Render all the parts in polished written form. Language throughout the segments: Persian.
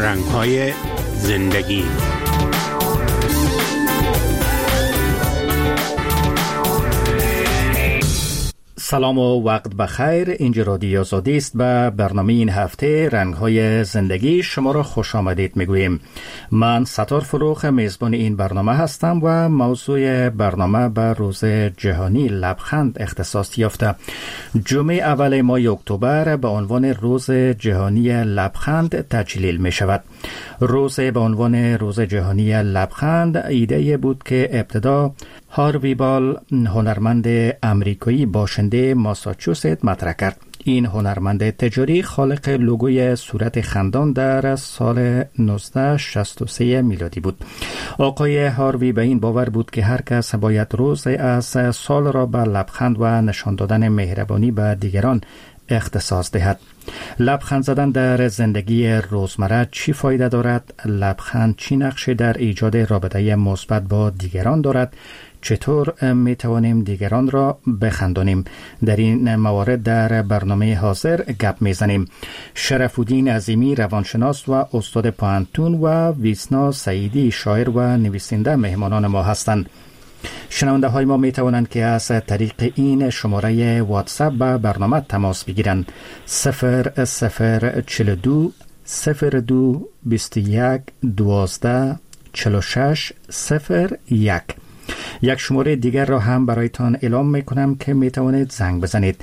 رنگ‌های زندگی. سلام و وقت بخیر. اینجا رادیو آزادی است و برنامه این هفته رنگ‌های زندگی شما را خوش آمدید میگوییم. من ستار فروخ میزبان این برنامه هستم و موضوع برنامه به روز جهانی لبخند اختصاص یافته. جمعه اول ماه اکتبر به عنوان روز جهانی لبخند تجلیل می شود. روز به عنوان روز جهانی لبخند ایده بود که ابتدا هاروی بال، هنرمند امریکایی باشنده ماساچوست، مطرح کرد. این هنرمند تجاری خالق لوگوی صورت خندان در سال 1963 میلادی بود. آقای هاروی به این باور بود که هر کس باید روز از سال را به لبخند و نشان دادن مهربانی به دیگران اختصاص دهد. لبخند زدن در زندگی روزمره چی فایده دارد؟ لبخند چی نقش در ایجاد رابطه مثبت با دیگران دارد؟ چطور می توانیم دیگران را بخندانیم؟ در این موارد در برنامه حاضر گپ می زنیم. شرف‌الدین عظیمی، روانشناس و استاد پوهنتون، و ویسنا سعیدی، شاعر و نویسنده مهمانان ما هستند. شنونده های ما می توانند که از طریق این شماره واتساپ به برنامه تماس بگیرند. 0042 02 21 12 46 01. یک شماره دیگر را هم برایتان اعلام می کنم که می توانید زنگ بزنید.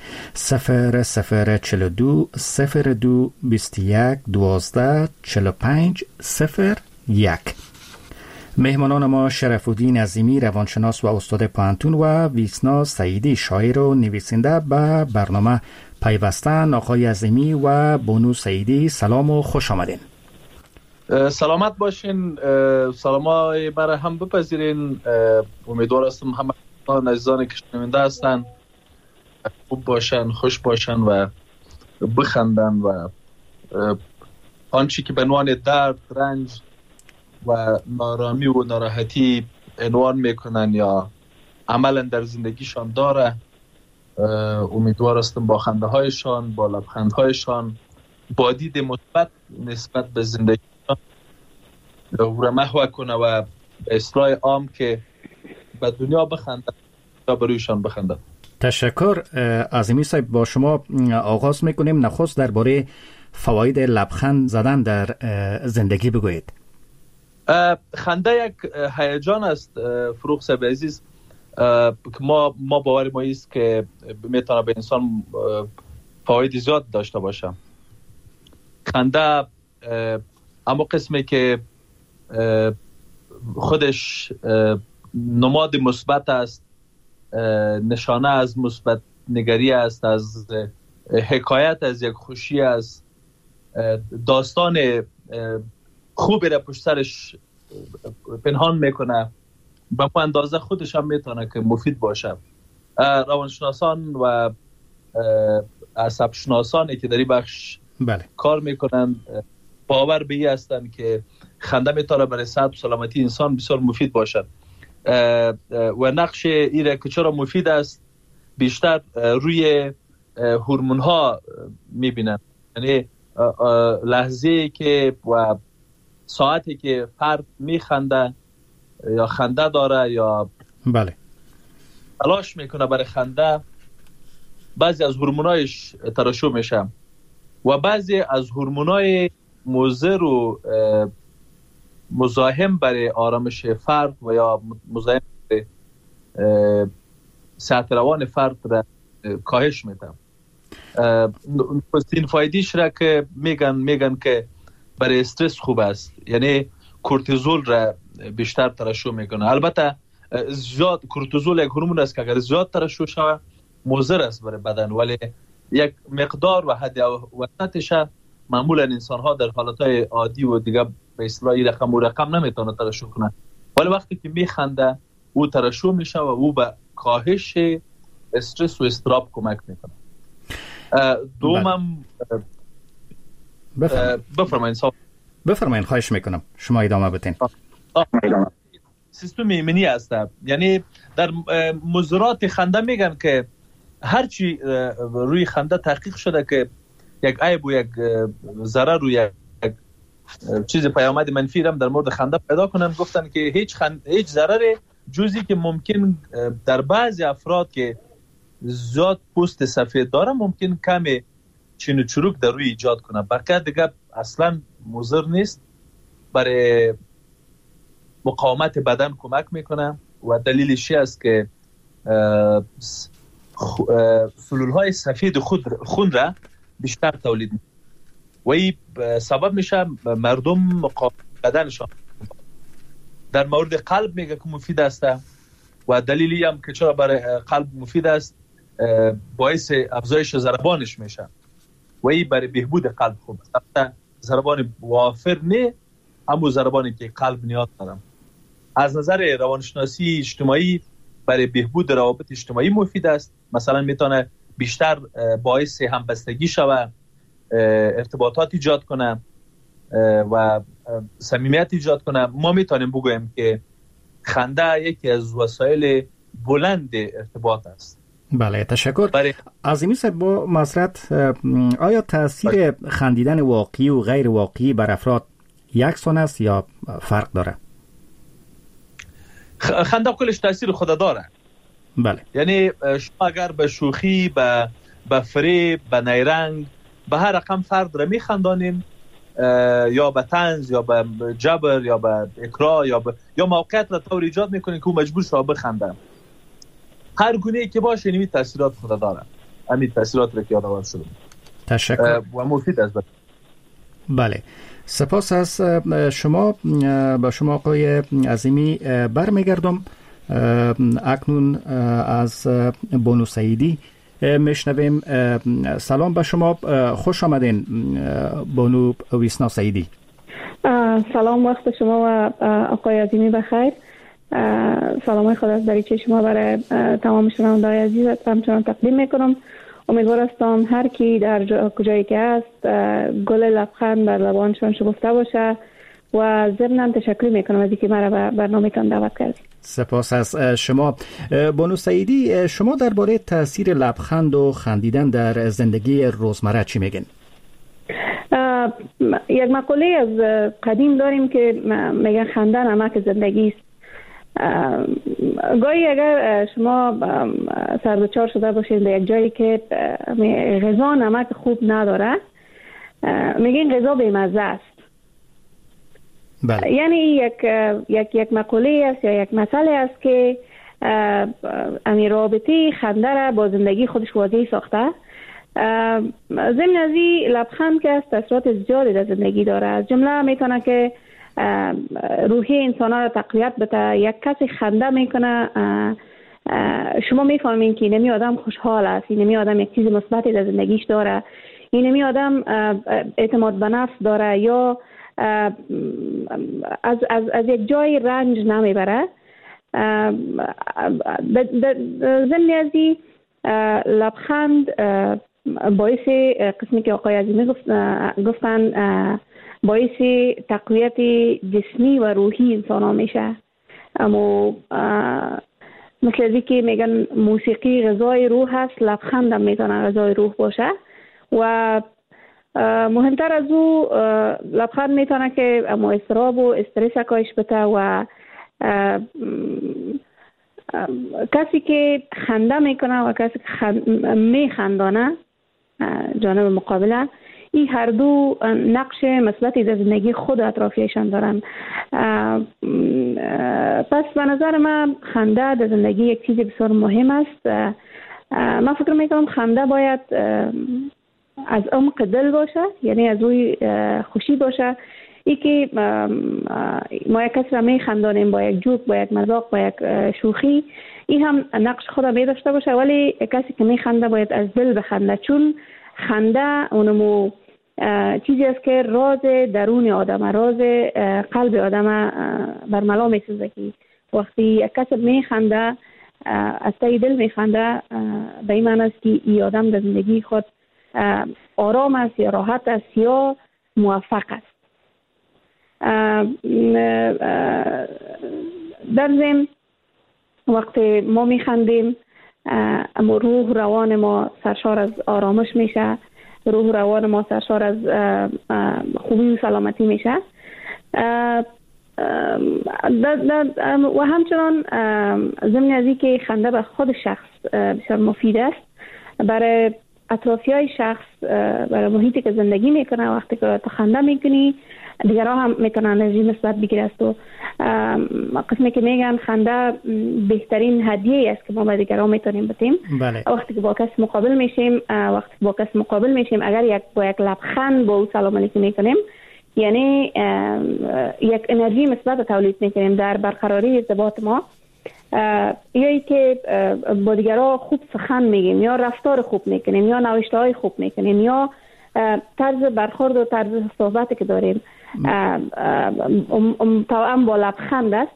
0042 02 21 12 45 01. مهمانان ما شرف‌الدین عظیمی، روانشناس و استاد پوهنتون، و ویسنا سعیدی، شاعر و نویسنده به برنامه پیوستن. آقای عظیمی و بانو سعیدی، سلام و خوش آمدین. سلامت باشین. سلامای برای هم بپذیرین. امیدوار هستم همه عزیزانی که شنونده هستن خوب باشن، خوش باشن و بخندن و آنچه که به عنوان درد، رنج و نارامی و ناراحتی عنوان میکنن یا عملا در زندگیشان داره، امیدوار هستم با خنده هایشان، با لبخند هایشان، با دید مثبت نسبت به زندگی رو محو کنه و اصلاح عام که به دنیا بخنده تا برویشان بخنده. تشکر. عظیمی صاحب، با شما آغاز میکنیم. نخست درباره فواید لبخند زدن در زندگی بگویید. خنده یک هیجان است فروخ صاحب عزیز که ما باور ما است که میتونه به انسان فواید زیاد داشته باشه. خنده اما قسمی که خودش نماد مثبت است، نشانه از مثبت نگری است، از حکایت از یک خوشی است، داستان خوبی را پشت سرش پنهان میکنه. به اندازه خودش هم میتونه که مفید باشه. روانشناسان و عصب شناسانی که در این بخش کار میکنن باور به این هستن که خنده میتونه برای صحت و سلامتی انسان بسیار مفید باشد و نقش این که چرا مفید است بیشتر روی هورمون ها میبینن. یعنی لحظه که و ساعتی که فرد میخنده یا خنده داره یا تلاش میکنه برای خنده، بعضی از هورمونایش ترشح میشه و بعضی از هورمونای مضر و مزاحم برای آرامش فرد و یا مزاحم برای صحت روان فرد را کاهش میده. این فایدهش را که میگن که برای استرس خوب است، یعنی کورتیزول را بیشتر ترشح میکنه. البته زیاد کورتیزول یک هورمون است که اگر زیاد ترشح شود مضر است برای بدن، ولی یک مقدار و حد وسطش معمولا انسان ها در حالتهای عادی و دیگه به اصطلاح رقم نمیتونه ترشح کنه، ولی وقتی که میخنده او ترشح میشه و او به کاهش استرس و اضطراب کمک میکنه. دومم بفرمایید. خواهش میکنم شما ادامه بدین. سیستم ایمنی هست، یعنی در مضرات خنده میگن که هرچی روی خنده تحقیق شده که یک عیب و یک ضرر و یک چیز پیامد منفی هم در مورد خنده پیدا کنن. گفتن که هیچ ضرر جزئی که ممکن در بعضی افراد که زیاد پوست سفید داره ممکن کمی چین و چروک در روی ایجاد کنه، بقیه دیگه اصلا مضر نیست، برای مقاومت بدن کمک میکنه و دلیلش است که فلولهای سفید خون را بیشتر تولید میکنه و این سبب میشه مردم مقاومت بدنشان. در مورد قلب میگه که مفید است و دلیلی هم که چرا برای قلب مفید است باعث افزایش ضربانش میشه و این برای بهبود قلب خوب است. ضربان وافر نه، همون ضربانی که قلب نیاز دارم. از نظر روانشناسی اجتماعی برای بهبود روابط اجتماعی مفید است. مثلا میتونه بیشتر باعث همبستگی شود، ارتباطات ایجاد کنه و صمیمیت ایجاد کنه. ما میتونیم بگوییم که خنده یکی از وسایل بلند ارتباط است. بله، تشکر. عظیمی صاحب، با معذرت، آیا تاثیر خندیدن واقعی و غیر واقعی بر افراد یکسان است یا فرق داره؟ خنده کلش تاثیر خود داره. بله. یعنی شما اگر به شوخی، به فریب، به نیرنگ، به هر رقم فرد را میخندانین، یا به طنز یا به جبر یا به اکراه یا موقعیت را طور ایجاد میکنین که او مجبور شده بخنده، هر گونه‌ای که باشه این تاثیرات خود داره. همین تاثیرات را که یادآور شدم. تشکر. و مفید است. بله، سپاس از شما. با شما آقای عظیمی برمیگردم. اکنون از بانو سعیدی میشنویم. سلام به شما، خوش آمدین بانو ویسنا سعیدی. سلام، وقت شما و آقای عظیمی بخیر. سلام خدا از دریچه شما برای تمام شنونده‌های عزیز همچنان تقدیم میکنم. امیدوار هستم هر کی در کجایی که است گل لبخند بر لبانشان شکفته باشه و ضمناً تشکر میکنم از اینکه مرا به برنامه‌تان دعوت کردید. سپاس از شما. بانو سعیدی، شما درباره تاثیر لبخند و خندیدن در زندگی روزمره چی میگین؟ یک مقوله از قدیم داریم که میگن خنده نمک زندگی است. گاهی اگر شما سردچار شده باشید به یک جایی که غذا نمک خوب نداره، میگین غذا بی‌مزه است. بله. یعنی یک مقوله است یا یک مسئله است که امی رابطه خنده را با زندگی خودش واضح ساخته. ضمن از این لبخند که است تاثیرات زیادی در زندگی داره. از جمله میتونه که روحی انسان ها را تقویت بده. یک کسی خنده میکنه، شما میفهمین که اینمی آدم خوشحال است، اینمی آدم یک چیز مثبتی در زندگیش داره، اینمی آدم اعتماد به نفس داره یا از یک جای رنج نمیبره. ضمن از این لبخند باعث قسمی که آقای عظیمی گفتن باعث تقویت جسمی و روحی انسان ها میشه. اما مثل ازی که میگن موسیقی غذای روح هست، لبخند هم میتونه غذای روح باشه و مهمتر از او لبخند میتونه که اما اضطراب و استرس کاهش بده و کسی که خنده میکنه و کسی که میخندانه جانب مقابله، این هر دو نقش مثبتی در زندگی خود اطرافیشان دارن. پس به نظر من خنده در زندگی یک چیز بسیار مهم است. من فکر میکنم خنده باید از عمق دل باشه، یعنی از روی خوشی باشه. ای که ما یک کس را میخندانیم با یک جوک، با یک مذاق، با یک شوخی، این هم نقش خود می داشته باشه، ولی کسی که میخنده باید از دل بخنده، چون خنده اونمو چیزی است که راز درون آدم، راز قلب آدم برملا میسازه که وقتی یک کس میخنده از تای دل میخنده، به این معنی است که این آدم در زندگی خود آرام است یا راحت است یا موفق است. در ضمن وقتی ما میخندیم اما روح روان ما سرشار از آرامش میشه. روح و روان ما سرشار از خوبی و سلامتی میشه. و همچنان ضمن از این که خنده به خود شخص بسیار مفید است، برای اطرافیای شخص، برای محیطی که زندگی میکنه، وقتی که تو خنده میکنی دیگرها هم میتونن انرژی مثبت بگیرست. و قسمی که میگن خنده بهترین هدیه است که ما به دیگرها میتونیم بدیم. بله. وقتی که با کس مقابل میشیم اگر با یک لبخند با او سلام علیکم میکنیم، یعنی یک انرژی مثبت تولید میکنیم در برقراری ارتباط ما. یا که با دیگرها خوب سخن میگیم، یا رفتار خوب میکنیم، یا نوشته های خوب میکنیم، یا طرز برخورد و طرز صحبتی که داریم توأم با لبخند است.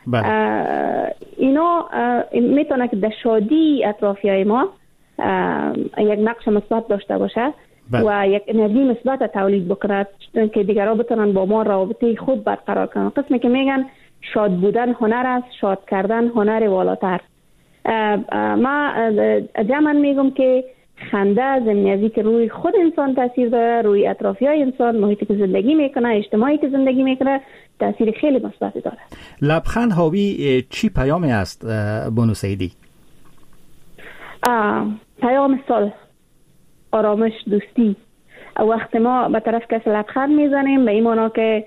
اینا میتونه که در شادی اطرافیای ما یک نقش مثبت داشته باشه و یک انرژی مثبت تولید بکنه که دیگرها بتونن با ما رابطه خود برقرار کنن. قسمی که میگن شاد بودن هنر است، شاد کردن هنر والاتر. ما جمعاً میگم که خنده ضمن از که روی خود انسان تاثیر داره، روی اطرافیای انسان، محیطی که زندگی میکنه، اجتماعی که زندگی میکنه تاثیر خیلی مثبتی داره. لبخند حاوی چی پیامی است بانو سعیدی؟ پیام صلح، آرامش، دوستی. وقتی ما به طرف کسی لبخند میزنیم به این معنی که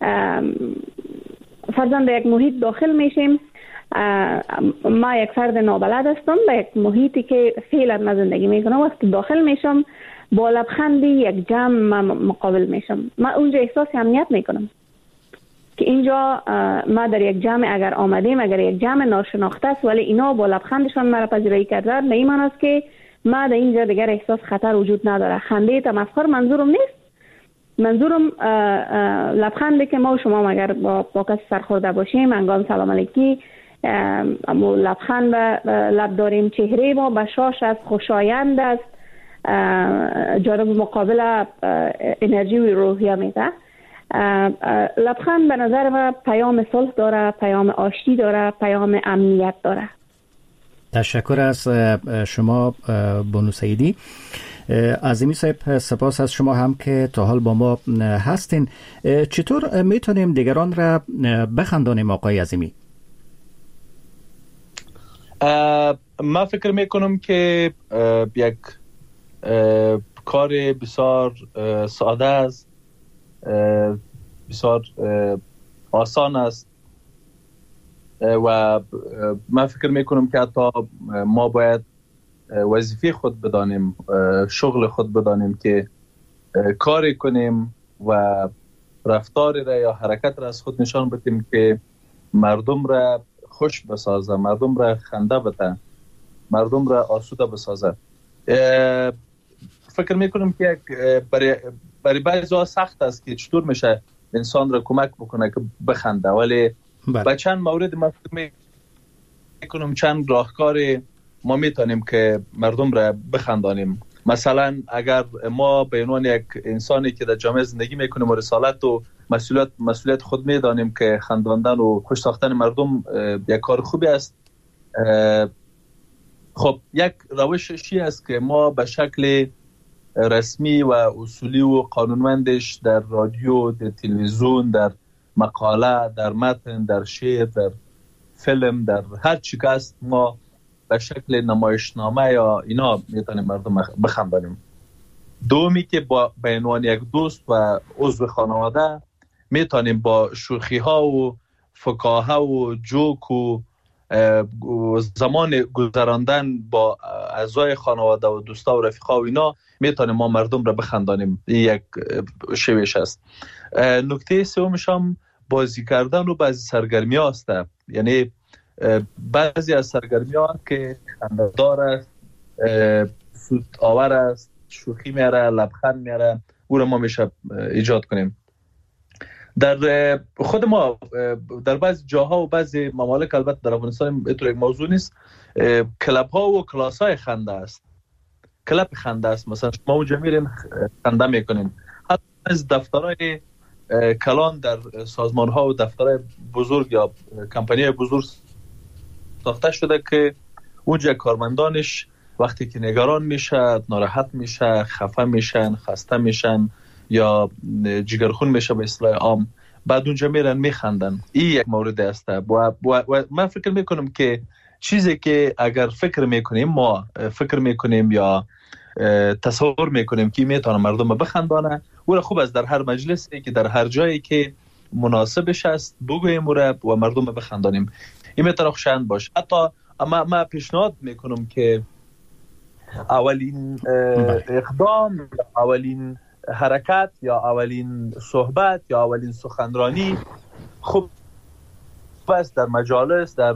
فرضاً به یک محیط داخل میشیم. ما یک فرد نابلد هستم به یک محیطی که فعلا من زندگی میکنم، وقتی داخل میشم با لبخندی یک جمع مقابل میشم، من اونجا احساس امنیت میکنم که اینجا ما در یک جمع اگر آمدیم، اگر یک جمع ناشناخته است ولی اینا با لبخندشان مرا پذیرایی کردن، به این معنی است که ما در اینجا دیگر احساس خطر وجود نداره. خنده تمسخر منظورم نیست، منظورم لبخنده که ما و شما اگر با کسی سرخورده باشیم انگام سلام علیکی اما لبخند لب داریم، چهره ما بشاش است، خوشایند است، جانب مقابل انرژی و روحیه میده. لبخند به نظر من پیام صلح داره، پیام آشتی داره، پیام امنیت داره. تشکر از شما بانو سعیدی. عظیمی صاحب، سپاس از شما هم که تا حال با ما هستین. چطور میتونیم دیگران را بخندانیم آقای عظیمی؟ من فکر میکنم که یک کار بسیار ساده است، بسیار آسان است و من فکر میکنم که حتی ما باید وظیفه خود بدانیم، شغل خود بدانیم که کاری کنیم و رفتاری را یا حرکت را از خود نشان بدیم که مردم را خوش بسازه، مردم را خنده بده، مردم را آسوده بسازه. فکر میکنم که برای بعضی‌ها سخت است که چطور میشه انسان را کمک بکنه که بخنده، ولی با چند مورد من فکر میکنم چند راهکار ما میتونیم که مردم را بخندانیم. مثلا اگر ما به عنوان یک انسانی که در جامعه زندگی میکنیم و رسالت و مسئولیت خود میدانیم که خنداندن و خوش ساختن مردم یک کار خوبی است، خب یک روشی است که ما به شکل رسمی و اصولی و قانونمندش در رادیو، در تلویزیون، در مقاله، در متن، در شعر، در فیلم، در هر چی که است ما به شکل نمایشنامه یا اینا میتونیم مردم بخندانیم. دومی که به عنوان یک دوست و عضو خانواده میتونیم با شوخی ها و فکاهه و جوک و زمان گذراندن با اعضای خانواده و دوستا و رفیقا و اینا میتونیم ما مردم را بخندانیم. یک شویش است. نکته سومش هم بازی کردن و بعضی سرگرمی ها است. یعنی بعضی از سرگرمی ها که خنده‌دار است، سود آور است، شوخی میاره، لبخند میاره، او را ما میشه ایجاد کنیم. در خود ما در بعضی جاها و بعضی ممالک، البته در افغانستان اینطور یک موضوع نیست، کلاب ها و کلاس های خنده است، کلاب خنده است. مثلا شما اونجا میرین خنده میکنین. حتی از دفترهای کلان در سازمان ها و دفترهای بزرگ یا کمپانی بزرگ ساخته شده که اونجا کارمندانش وقتی که نگران میشه، ناراحت میشه، خفه میشن، خسته میشن یا جگرخون میشه به اصطلاح عام، بعد اونجا میرن میخندن. این یک مورد است و من فکر میکنم که چیزی که اگر فکر میکنیم یا تصور میکنیم که میتونه مردم بخندانه، او خوب است در هر مجلسی که در هر جایی که مناسبش است بگوییم و مردم بخندانیم. این میتونه خوشایند باشه. حتی ما پیشنهاد میکنم که اولین اقدام، اولین حرکت یا اولین صحبت یا اولین سخنرانی خوب است در مجالس، در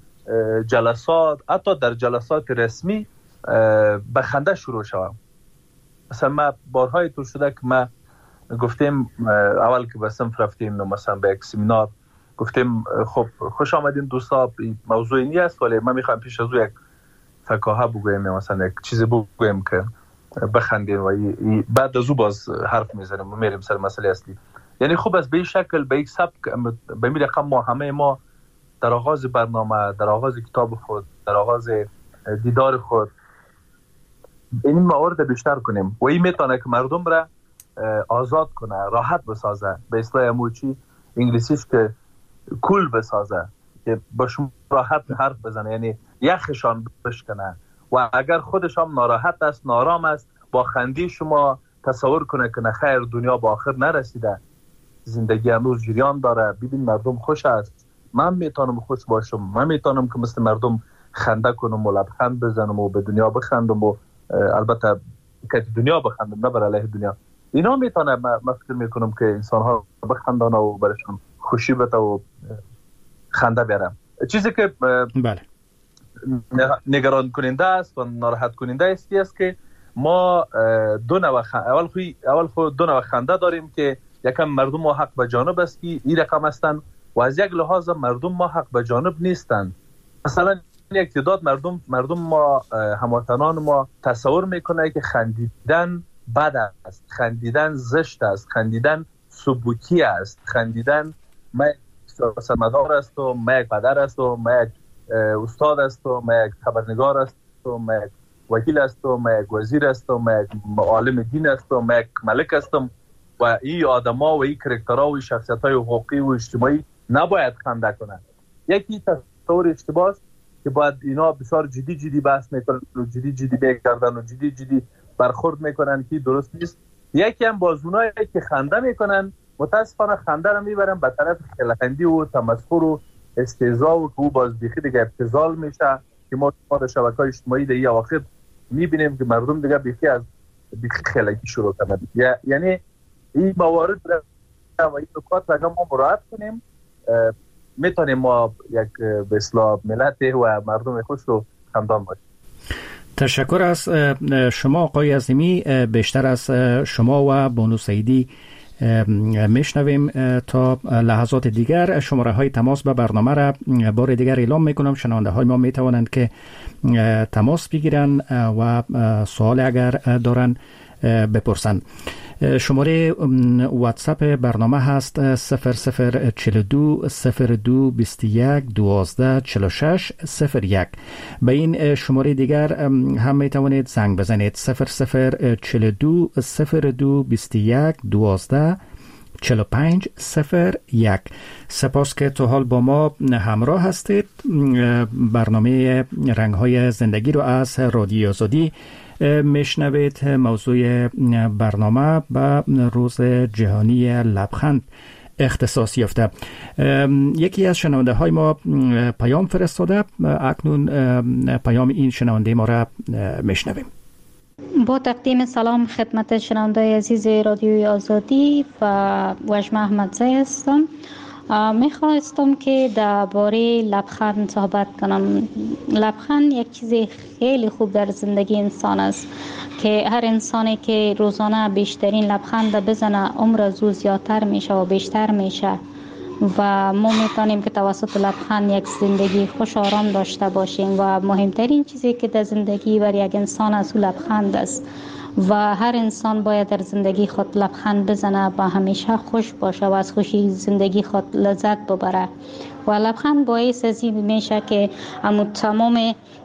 جلسات، حتی در جلسات رسمی بخنده شروع شوم. مثلا ما بارهای طول شده که ما گفتیم اول که به صنف رفتیم مثلا به یک سمینار گفتیم خب خوش آمدین دوستا، موضوعی نیست ولی ما میخوایم پیش از او یک فکاهه بگویم، مثلا یک چیزی بگویم که بخندیم و بعد از او باز حرف میزنیم و میریم سر مسئله اصلی. یعنی خوب است به این شکل، به یک سبک، به این رقم ما در آغاز برنامه، در آغاز کتاب خود، در آغاز دیدار خود این موارد بیشتر کنیم و این میتونه که مردم را آزاد کنه، راحت بسازه، به اصطلاح موچی انگلیسیش که کول بسازه، که با شما راحت حرف بزنه، یعنی یخشان بشکنه و اگر خودش هم ناراحت است، نارام است، با خندی شما تصور کنه که نخیر دنیا با آخر نرسیده، زندگی هنوز جریان داره، ببین مردم خوش است، من میتونم خوش باشم، من میتونم که مثل مردم خنده کنم و لبخند بزنم و به دنیا بخندم و البته که دنیا بخندم نه بر علیه دنیا. اینا میتونه، من فکر میکنم که انسان ها بخندانه و برشون خوشی بده و خنده بیاره. چیزی که بله نگران کننده است و ناراحت کننده است که ما دو نوع اول خود دو نوع خنده داریم که یکم مردم ما حق به جانب است که این رقم هستند و از یک لحاظ مردم ما حق به جانب نیستند. مثلا یک تعداد مردم ما، هموطنان ما تصور میکنه که خندیدن بد است، خندیدن زشت است، خندیدن سبوکی است، خندیدن ما یک سرمدار است و ما یک پدر است و ما یک استاد است و ما یک خبرنگار است و ما یک وکیل است و ما یک وزیر است و ما یک عالم دین است و ما یک ملک هستم و این آدما و این کرکترها و شخصیت‌های حقوقی و اجتماعی نباید خنده کنند. یکی تصور اشتباه است که باید اینا بسیار جدی بحث میکنن و جدی میکردن و جدی برخورد میکنن که درست نیست. یکی هم بازونایی که خنده میکنن متاسفانه خنده رو میبرن به طرف خلقندی و تمسخر و استهزاء و که او باز بیخی دیگه ابتذال میشه که ما در شبکه‌های اجتماعی دیگه اواخر میبینیم که مردم دیگه بیخی از خلقی شروع کردن. یعنی این موارد و این نکات را ما مراعات کنیم، میتونیم ما یک به اصطلاح ملت و مردم خوش رو خندان باشیم. تشکر از شما آقای عظیمی. بیشتر از شما و بانو سعیدی میشنویم. تا لحظات دیگر شماره های تماس به برنامه را بار دیگر اعلام میکنم. شنونده های ما میتوانند که تماس بگیرن و سوال اگر دارن بپرسن. شماره واتساپ برنامه هست 0042 02 21 12 46 01. به این شماره دیگر هم می توانید زنگ بزنید 0042 02 21 12 45 01. سپاس که تا حال با ما همراه هستید. برنامه رنگ‌های زندگی رو از رادیو آزادی میشنوید. موضوع برنامه به روز جهانی لبخند اختصاص یافته. یکی از شنونده های ما پیام فرستاده. اکنون پیام این شنونده ما را میشنویم. با تقدیم سلام خدمت شنونده عزیز رادیوی آزادی و وجمه احمدزی هستم. میخواستم که درباره لبخند صحبت کنم. لبخند یک چیز خیلی خوب در زندگی انسان است که هر انسانی که روزانه بیشترین لبخند بزنه عمر از او زیادتر میشه و بیشتر میشه و ما میتونیم که توسط لبخند یک زندگی خوش آرام داشته باشیم و مهمترین چیزی که در زندگی بر یک انسان از او لبخند است و هر انسان باید در زندگی خود لبخند بزنه و همیشه خوش باشه و از خوشی زندگی خود لذت ببره و لبخند باعث از این میشه که تمام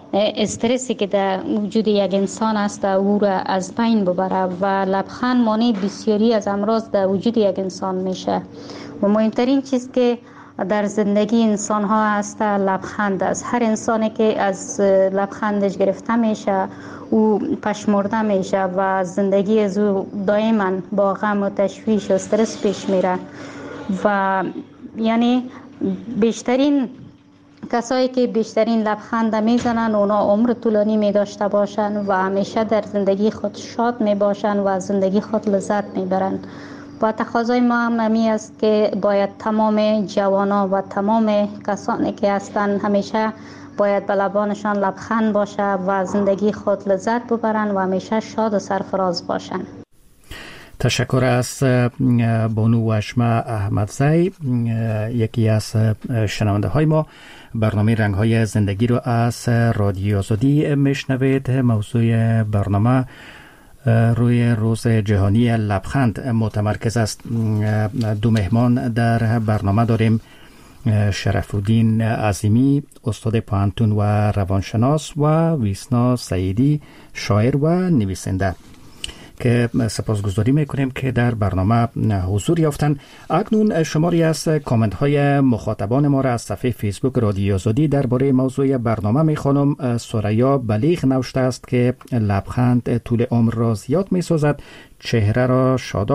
استرسی که در وجود یک انسان است او را از بین ببره و لبخند مانع بسیاری از امراض در وجود یک انسان میشه و مهمترین چیز که در زندگی انسان ها هست لبخند است. هر انسانی که از لبخندش گرفته میشه او پشمرده میشه و زندگی از او دائما با غم و تشویش و استرس پیش میره و یعنی بیشترین کسایی که بیشترین لبخند میزنن اونا عمر طولانی می داشته باشن و همیشه در زندگی خود شاد می باشن و زندگی خود لذت می برن و تقاضای ما هم همی است که باید تمام جوانا و تمام کسانی که هستن همیشه باید به لبانشان لبخند باشه و زندگی خود لذت ببرن و همیشه شاد و سرفراز باشن. تشکر از بانو وشمه احمدزی، یکی از شنونده های ما. برنامه رنگ های زندگی رو از رادیو آزادی میشنوید. موضوع برنامه روی روز جهانی لبخند متمرکز است. دو مهمان در برنامه داریم، شرف‌الدین عظیمی استاد پوهنتون و روانشناس و ویسنا سعیدی شاعر و نویسنده که سپاسگزاری میکنیم که در برنامه حضور یافتن. اکنون شماری از کامنت های مخاطبان ما را از صفحه فیسبوک رادیو آزادی درباره موضوع برنامه میخوانم. سریا بلیغ نوشته است که لبخند طول عمر را زیاد میسازد، چهره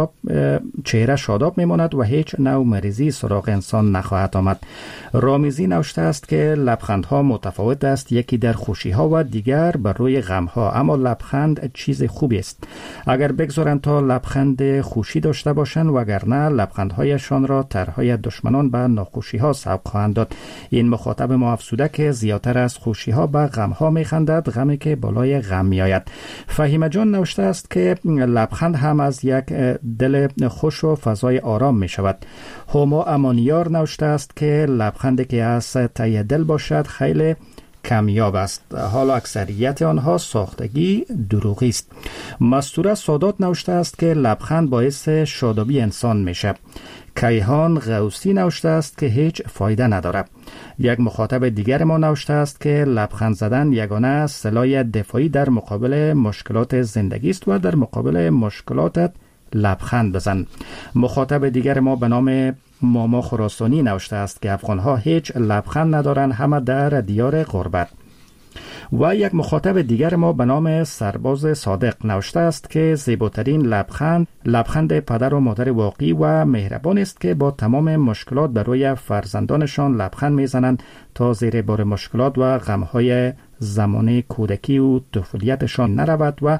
شاداب میماند و هیچ نوع مریضی سراغ انسان نخواهد آمد. رامیزی نوشته است که لبخندها متفاوت است، یکی در خوشی ها و دیگر بر روی غم ها، اما لبخند چیز خوبی است. اگر بگذارند تا لبخند خوشی داشته باشند، وگرنه لبخندهایشان را طرحهای دشمنان به ناخوشی ها سبق خواهند داد. این مخاطب ما افسوده که زیادتر از خوشی ها به غم ها میخندد، غمی که بالای غم میآید. فهیمه جان نوشته است که لبخند هم از یک دل خوش و فضای آرام می شود. هوما امانیار نوشته است که لبخندی که از ته دل باشد خیلی کمیاب است، حالا اکثریت آنها ساختگی دروغی است. مستوره سادات نوشته است که لبخند باعث شادابی انسان میشه. کیهان غوثی نوشته است که هیچ فایده نداره. یک مخاطب دیگر ما نوشته است که لبخند زدن یگانه سلاح دفاعی در مقابل مشکلات زندگی است و در مقابل مشکلاتت لبخند بزن. مخاطب دیگر ما به نام ماما خراسانی نوشته است که افغانها هیچ لبخند ندارند، همه در دیار غربت. و یک مخاطب دیگر ما به نام سرباز صادق نوشته است که زیباترین لبخند پدر و مادر واقعی و مهربان است که با تمام مشکلات بر روی فرزندانشان لبخند میزنند تا زیر بار مشکلات و غمهای زمان کودکی و طفولیتشان نرود و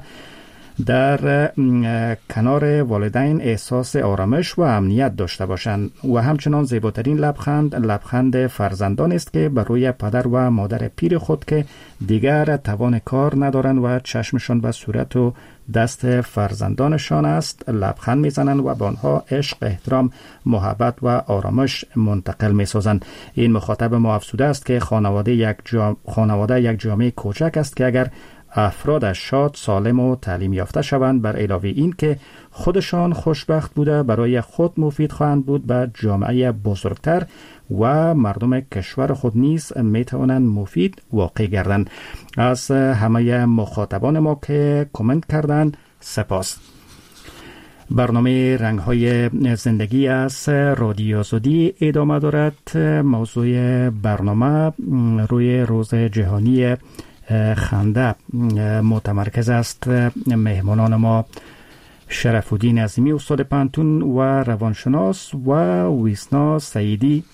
در کنار والدین احساس آرامش و امنیت داشته باشند. و همچنان زیباترین لبخند فرزندان است که بر روی پدر و مادر پیر خود که دیگر توان کار ندارند و چشمشان به صورت و دست فرزندانشان است لبخند میزنند و به آنها عشق، احترام، محبت و آرامش منتقل میسازند. این مخاطب ما افسوده است که خانواده یک جامعه کوچک است که اگر افرادش شاد، سالم و تعلیم یافته شوند، بر علاوه این که خودشان خوشبخت بوده برای خود مفید خواهند بود، به جامعه بزرگتر و مردم کشور خود نیز می توانند مفید واقع گردند. از همه مخاطبان ما که کامنت کردند سپاس. برنامه رنگ‌های زندگی از رادیو آزادی ادامه دارد. موضوع برنامه روی روز جهانی خنده متمرکز است. مهمانان ما شرف‌الدین عظیمی استاد پوهنتون و روانشناس و ویسنا سعیدی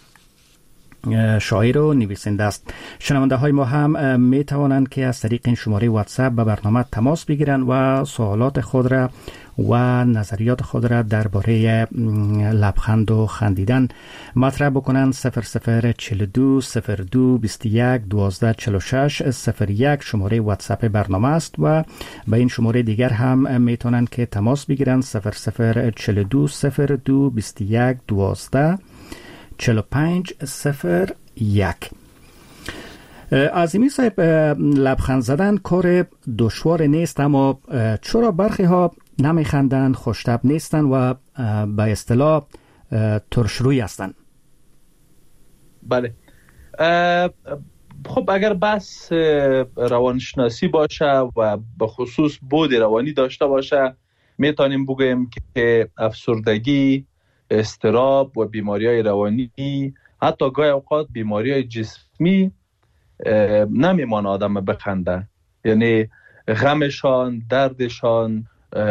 شاعر و نویسنده است. شنونده های ما هم می توانند که از طریق این شماره واتساپ به برنامه تماس بگیرند و سوالات خود را و نظریات خود را درباره لبخند و خندیدن مطرح بکنند. 0042 02 21 12 46 01 شماره واتساپ برنامه است و به این شماره دیگر هم می توانند که تماس بگیرند. 0042 02 21 12 4501. عظیمی صاحب، لبخند زدن کار دشوار نیست، اما چرا برخی ها نمیخندند، خوش‌طبع نیستند و به اصطلاح ترشروی هستند؟ بله، خب اگر بحث روانشناسی باشه و به خصوص بود روانی داشته باشه، میتونیم بگوییم که افسردگی، اضطراب و بیماری‌های روانی، حتی گاهی اوقات بیماری‌های جسمی نمیمانه آدم بخنده. یعنی غمشان، دردشان،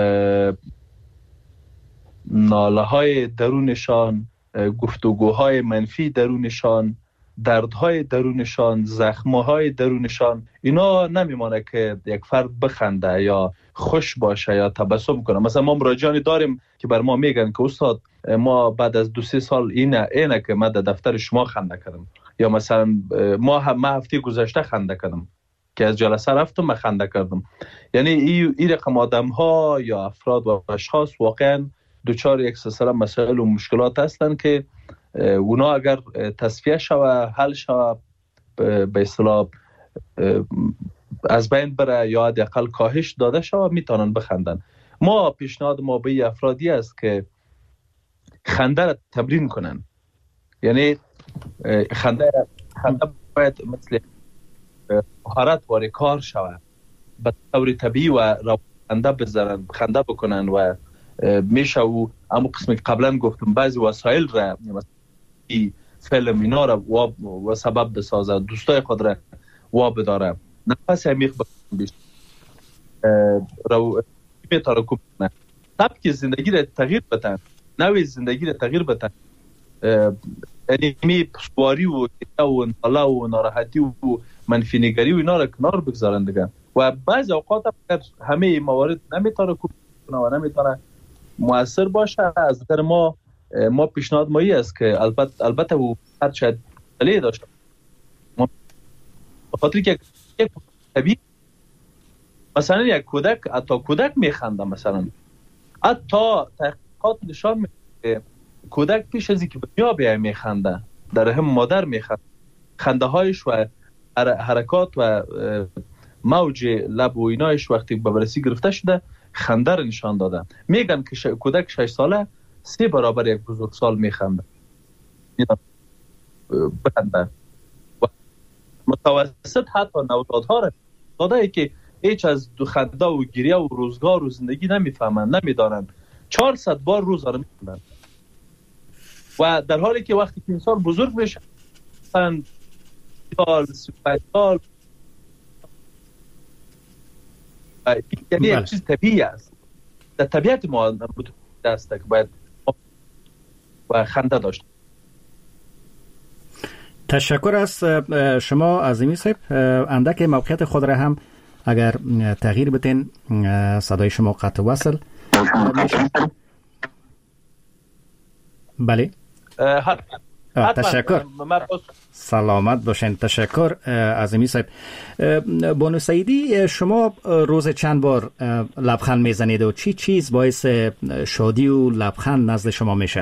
ناله‌های درونشان، گفتگوهای منفی درونشان، دردهای درونشان، زخمهای درونشان، اینا نمیمانه که یک فرد بخنده یا خوش باشه یا تبسم کنه. مثلا ما مراجعانی داریم که بر ما میگن که استاد ما بعد از 2-3 سال اینه که ما در دفتر شما خنده کردم، یا مثلا ما هفته گذشته خنده کردم که از جلسه رفتم ما خنده کردم. یعنی این رقم آدم ها یا افراد و اشخاص واقعا دوچار یک سلسله مسائل و مشکلات هستند که اونا اگر تصفیه شوه، حل شوه، به اصطلاح از بین بره یا حداقل کاهش داده شوه، میتونن بخندن. ما پیشنهاد ما به افرادی است که خنده را تمرین کنن. یعنی خنده باید مثل مهارت وارد کار شوه، به طور طبیعی و خنده بزنن، خنده بکنن و میشه و اما قسمی که قبلا گفتم بعضی وسایل را مثلا فیلم اینا را و سبب بسازه، دوستای خود را واب داره، نفس عمیق بکنن، رو میتاره کنن، سبک زندگی را تغییر بدن، نوع زندگی را تغییر بدن. یعنی پشتواری و ناله و ناراحتی و منفی نگری و اینا را کنار بگذارن دیگه. و بعضی اوقات همه موارد نمیتاره کنه و نمیتاره مؤثر باشه. از نظر ما پیشنهاد مایی است که البته او هر چه دلیل داشته، بخاطر که یک طبیعی مثلا یک کودک میخنده، مثلا حتی تحقیقات نشان میده که کودک پیش از اینکه به دنیا بیاید میخنده، در رحم مادر میخنده، خنده هایش و حرکات و موج لب و اینایش وقتی به بررسی گرفته شده خنده را نشان داده. میگن که کودک 6 ساله 3 برابر یک بزرگسال میخنده. و متوسط حتی نوزادها را داده که هیچ از دو خنده و گریه و روزگار و زندگی نمیفهمند، نمیدانند. 400 بار روز را میخندند. و در حالی که وقتی که انسان بزرگ میشه، مثلا 35 سال، یعنی یک چیز طبیعی است، در طبیعت ما است که باید و خنده داشت. تشکر از شما عظیمی صاحب. اندک موقعیت خود را هم اگر تغییر بدین، صدای شما قطع وصل. بله تشکر، سلامت باشین. تشکر عظیمی صاحب. بانو سعیدی، شما روز چند بار لبخند میزنید و چی چیز باعث شادی و لبخند نزد شما میشه؟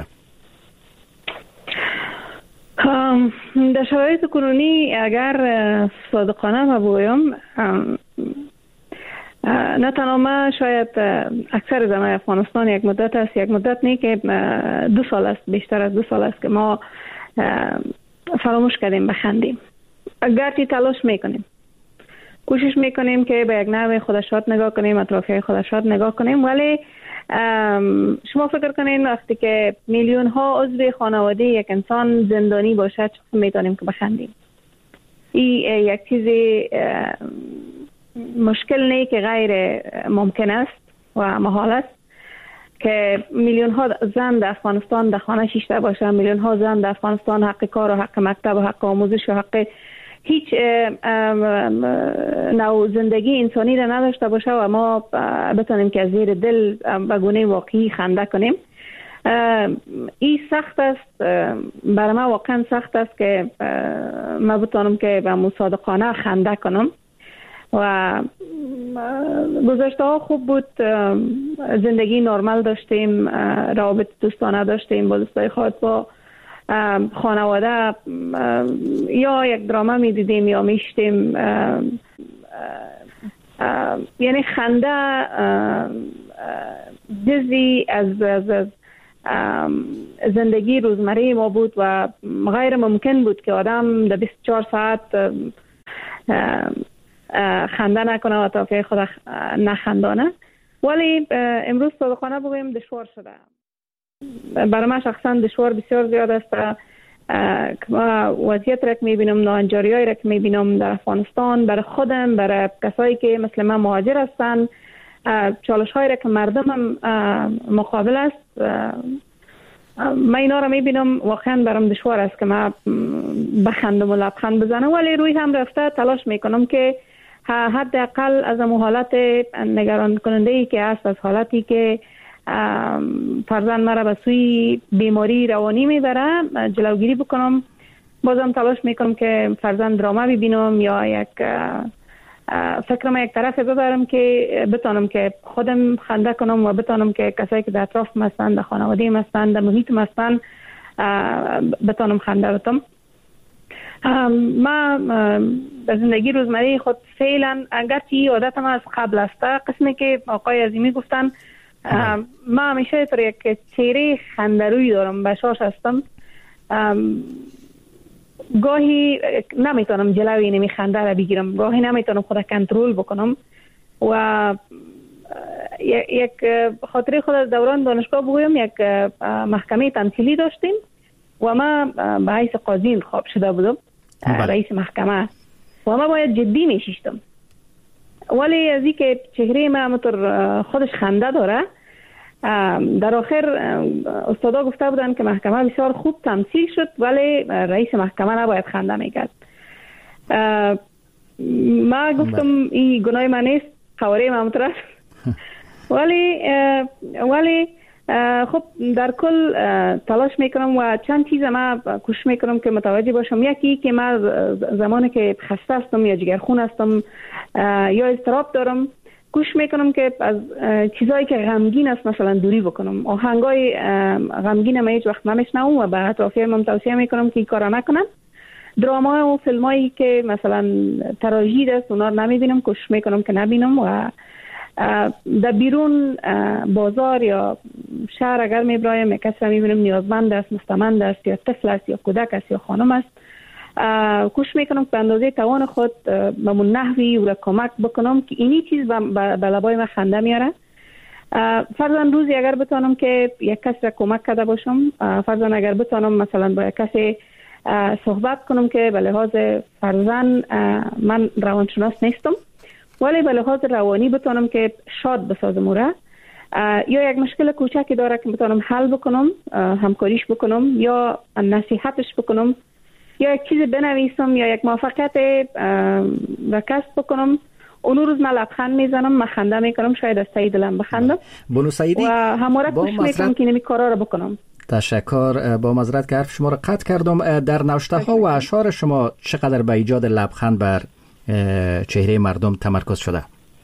در شرایط کنونی اگر صادقانه ما بگویم، نه تنها ما، شاید اکثر زنای افغانستان یک مدت نه که 2 سال است، بیشتر از 2 سال است که ما فراموش کردیم بخندیم. گرچه تلاش میکنیم، کوشش میکنیم که به یک نوع خودشات نگاه کنیم، اطرافیای خودشات نگاه کنیم، ولی شما فکر کنین وقتی که میلیون ها عضو خانواده یک انسان زندانی باشه چطور میتونیم که بخندیم؟ این یک چیز مشکل نه که غیر ممکن است و محال است که میلیون ها زن در افغانستان در خانه شیشته باشه، میلیون ها زن در افغانستان حق کار و حق مکتب و حق آموزش و حق هیچ نوع زندگی انسانی را نداشته باشه و ما بتونیم که از زیر دل به گونه واقعی خنده کنیم. این سخت است، برای ما واقعا سخت است که ما بتونم که به مصادقانه خنده کنم. و گذشته ها خوب بود، زندگی نرمال داشتیم، روابط دوستانه داشتیم با دوستای خود، با خانواده یا یک دراما می دیدیم یا میشتیم. یعنی خنده جزئی از زندگی روزمره ما بود و غیر ممکن بود که آدم در 24 ساعت خنده نکنه و طرفی خود نخندانه. ولی امروز صادقانه بگویم دشوار شده. برای من شخصا دشوار بسیار زیاد است که ما وضعیت را که میبینم، ناهنجاری هایی را که میبینم در افغانستان، برای خودم، برای کسایی که مثل من مهاجر هستند، چالش هایی را که مردم مقابل است، من اینا را میبینم واقعا برام دشوار است که من بخندم و لبخند بزنم، ولی روی هم رفته تلاش میکنم که حداقل از اون حالت نگران کننده ای که هست، از حالتی که فرزند مرا به سوی بیماری روانی میبره جلوگیری بکنم. بازم تلاش میکنم که فرزند دراما ببینم یا یک فکرم یک طرف ببرم که بتانم که خودم خنده کنم و بتانم که کسایی که در اطراف هستند، در خانواده هستند، در محیط هستند، بتانم خنده بتم. ما به زندگی روزمره خود فعلا اگرچه عادتم از قبل است، قسمی که آقای عظیمی گفتن، ما همیشه پر یک چهره خنده‌روی دارم، بشاش هستم. گاهی نمیتونم جلوی نمی خنده را بگیرم، گاهی نمیتونم خود کنترل بکنم. و یک خاطره خود از دوران دانشگاه بگویم، یک محکمه تمثیلی داشتیم و ما به حیث قاضی انتخاب شده بودم، رئیس محکمه، و ما باید جدی میشیشتم. ولی از این که چهره ما همونطور خودش خنده داره، در آخر استادا گفته بودن که محکمه بسیار خوب تمثیل شد، ولی رئیس محکمه نباید خنده میکرد. ما گفتم این گناه من نیست، خواره من همونطور است. ولی خب در کل تلاش میکنم و چند چیز ما کوشش میکنم که متوجه باشم. یکی که من زمانی که خسته هستم یا جگرخون هستم یا اضطراب دارم، کوشش میکنم که از چیزایی که غمگین است مثلا دوری بکنم. آهنگای غمگین ما هیچ وقت نمیشنوم و به اطرافیانم توصیه میکنم که این کارا نکنن. دراما و فیلمایی که مثلا تراژدی است اونا رو نمیبینم، کوشش میکنم که نبینم. و در بیرون بازار یا شهر اگر میبرایم یک کسی میبینم نیازمند است، مستمند است، یا طفل است، یا کودک است، یا خانم است، کوشش میکنم که به اندازه توان خود به من نحوی و کمک بکنم که اینی چیز به لبای من خنده میاره. فرضاً روزی اگر بتانم که یک کسی را کمک کرده باشم، فرضاً اگر بتانم مثلا با یک کسی صحبت کنم که به لحاظ فرضاً من روانشناس نیستم، ولی به لحاظ روانی بتانم که شاد بسازم او را، یا یک مشکل کوچکی داره که بتانم حل بکنم، همکاریش بکنم یا نصیحتش بکنم، یا یک چیز بنویسم یا یک موفقیت را کسب بکنم، اون روز من لبخند میزنم، من خنده میکنم، شاید از ته دلم بخندم و همواره کوشش میکنم که اینمی کارا را بکنم. تشکر. با معذرت که حرف شما را قطع کردم. در نوشته ها و اشعار شما چقدر به ایجاد لبخند بر چهره مردم تمرکز شده؟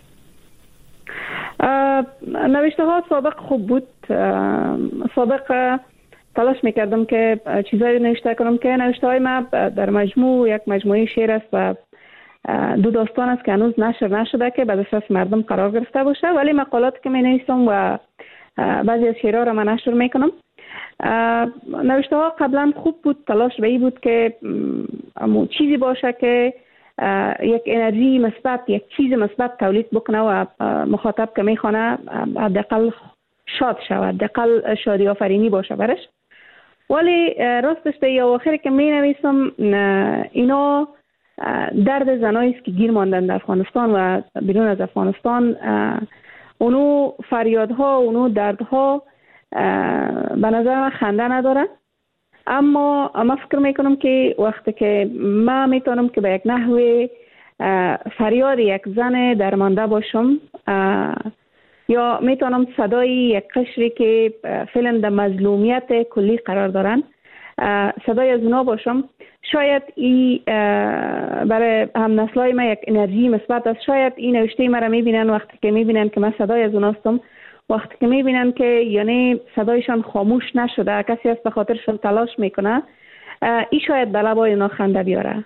نوشته ها سابق خوب بود. سابق تلاش میکردم که چیزایی نوشته کنم که نوشته های ما در یک مجموعه شعر است و 2 داستان است که هنوز نشر نشده که به دسترس مردم قرار گرفته باشه، ولی مقالات که می نویسم و بعضی از شعرها را من نشر میکنم. نوشته ها قبلا خوب بود. تلاش به این بود که چیزی باشه که یک انرژی مثبت، یک چیز مثبت تولید بکنه و مخاطب که میخونه حداقل شاد شود، حداقل شادی آفرینی باشه برش. ولی راستش در اواخر که می نویسم اینا درد زنایی است که گیر ماندن در افغانستان و بیرون از افغانستان. اونو فریادها، اونو دردها به نظر من خنده ندارن، اما من فکر میکنم که وقتی که من میتونم که به یک نحوه فریاد یک زن درمانده باشم یا میتونم صدای یک قشری که فعلا در مظلومیت کلی قرار دارن صدای از اونا باشم، شاید این برای هم نسلای ما یک انرژی مثبت است. شاید این نوشته مرا میبینن، وقتی که میبینن که من صدای از اوناستم، وقتی که میبینن که یعنی صدایشان خاموش نشده، کسی از به خاطرشان تلاش میکنه، این شاید به لبای اونا خنده بیاره.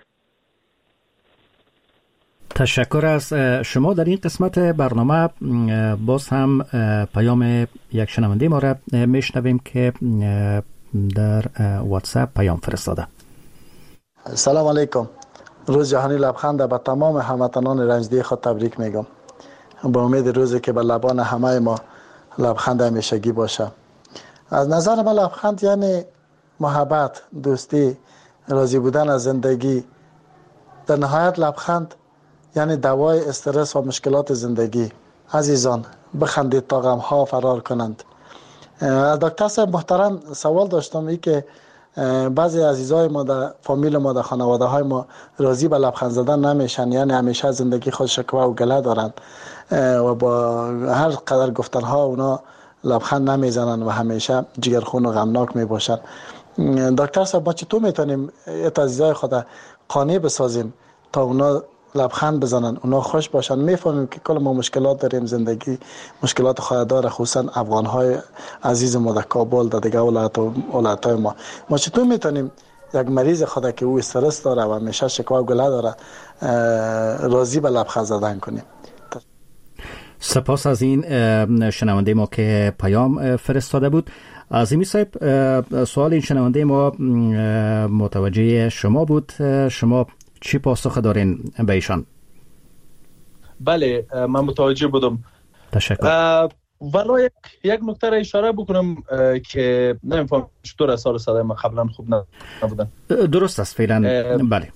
تشکر از شما. در این قسمت برنامه باز هم پیام یک شنونده ما را میشنویم که در واتساپ پیام فرستاده. سلام علیکم. روز جهانی لبخند به تمام هموطنان رنجدی خود تبریک میگم. با امید روزی که به لبان همه ما لبخند همیشگی باشه. از نظر من لبخند یعنی محبت، دوستی، راضی بودن از زندگی. در نهایت لبخند یعنی دوای استرس و مشکلات زندگی. عزیزان بخندید تا غم ها فرار کنند. دکتر صاحب محترم سوال داشتم، ای که بعضی عزیزای ما در فامیل ما در خانواده های ما راضی به لبخند زدن نمیشن، یعنی همیشه زندگی خود شکوه و گله دارند و با هر قدر گفتن ها اونا لبخند نمیزنن و همیشه جگرخون و غمناک میباشن. دکتر صاحب ما چطور میتونیم عزیزای خود قانع بسازیم تا اونا لبخند بزنن، اونا خوش باشن؟ میفهمیم که کل ما مشکلات داریم، زندگی مشکلات خود داره، خصوصا افغان های عزیز ما در کابل در دیگه ولایت های ما چطور میتونیم یک مریض خود که او استرس داره و همیشه شکوه و گله داره راضی به لبخند زدن کنیم؟ سپاس از این شنونده ما که پیام فرستاده بود. عظیمی صاحب، سوال این شنونده ما متوجه شما بود، شما چی پاسخ دارین به ایشان؟ بله من متوجه بودم. تشکر. ولی یک نکته را اشاره بکنم که نمیفهم چطور اثار صدای من قبلا خوب نبودن. درست است فعلا. بله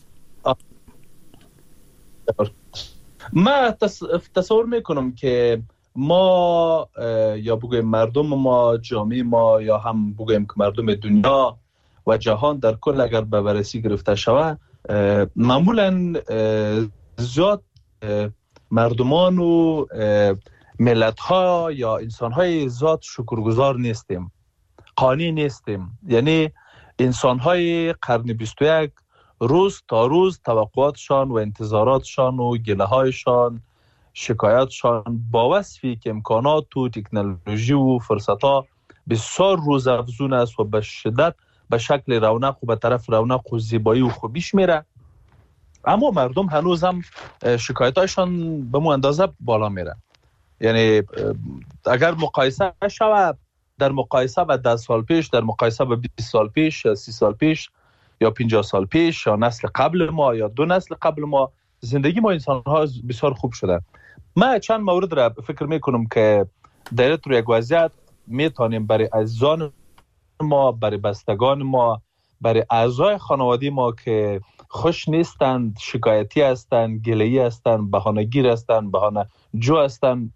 من تصور میکنم که ما یا بگویم مردم ما، جامعه ما، یا هم بگویم که مردم دنیا و جهان در کل اگر به بررسی گرفته شود، معمولا زیاد مردمان و ملت ها یا انسان های زیاد شکرگزار نیستیم، قانع نیستیم. یعنی انسان های قرن 21 روز تا روز توقعاتشان و انتظاراتشان و گله هایشان، شکایاتشان با وصفی که امکانات و تکنولوژی و فرصت ها بسیار روز افزون است و به شدت به شکل رونق و به طرف رونق و زیبایی و خوبیش میره، اما مردم هنوز هم شکایتاشان به مو اندازه بالا میره. یعنی اگر مقایسه شود، در مقایسه با 10 سال پیش، در مقایسه با 20 سال پیش یا 30 سال پیش یا 50 سال پیش یا نسل قبل ما یا 2 نسل قبل ما، زندگی ما انسان ها بسیار خوب شده. من چند مورد را فکر میکنم که در طور یک وضعیت میتونیم برای عزیزان ما، برای بستگان ما، برای اعضای خانواده ما که خوش نیستند، شکایتی هستند، گله‌ای هستند، بهانه‌گیر هستند، بهانه جو هستند،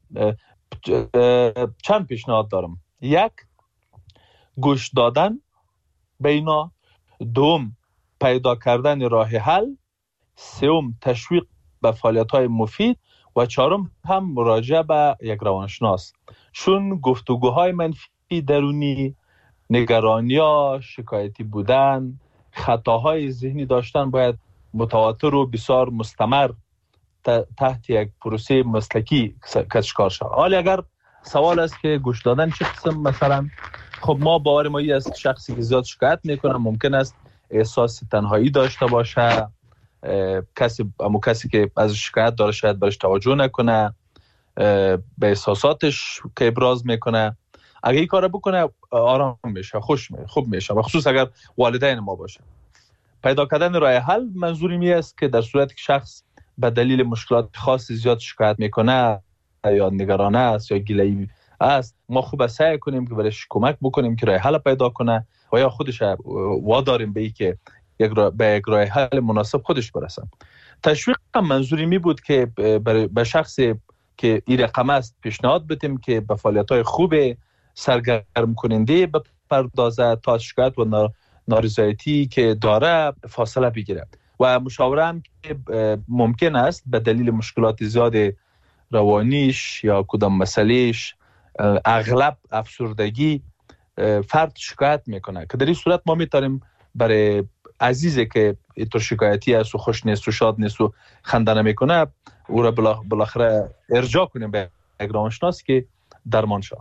چند پیشنهاد دارم. یک، گوش دادن به اینا. دوم، پیدا کردن راه حل. سوم، تشویق به فعالیت‌های مفید. و چهارم هم مراجعه به یک روانشناس، چون گفتگوهای منفی درونی، نگرانی‌ها، شکایتی بودن، خطاهای ذهنی داشتن باید متواتر و بسیار مستمر تحت یک پروسه مسلکی کار شود. حالا اگر سوال است که گوش دادن چه قسم، مثلا خب ما باور ما است که شخصی که زیاد شکایت میکنه ممکن است احساس تنهایی داشته باشه، کسی که از شکایت داره شاید برش توجه نکنه، به احساساتش که ابراز میکنه. اگه این کار بکنه آرام میشه، خوب میشه، و خصوص اگر والدین ما باشه. پیدا کردن راه حل منظوری می است که در صورتی که شخص به دلیل مشکلات خاصی زیاد شکایت میکنه یا نگرانه است یا گله‌ای است، ما خوب سعی کنیم که برش کمک بکنیم که راه حل پیدا کنه و یا خودش واداریم به که به یک راه حل مناسب خودش برسه. تشویق منظوری می بود که به شخصی که این رقم است پیشنهاد بدیم که به فعالیت‌های خوب سرگرم کننده بپردازه تا شکایت و نارضایتی که داره فاصله بگیره. و مشاوره هم که ممکن است به دلیل مشکلات زیاد روانیش یا کدام مسئلهش، اغلب افسردگی، فرد شکایت میکنه که در این صورت ما میتونیم برای عزیزی که اینطور شکایتی است و خوش نیست و شاد نیست و خنده نمیکنه او را بالاخره ارجاع کنیم به یک روانشناس که درمان شود.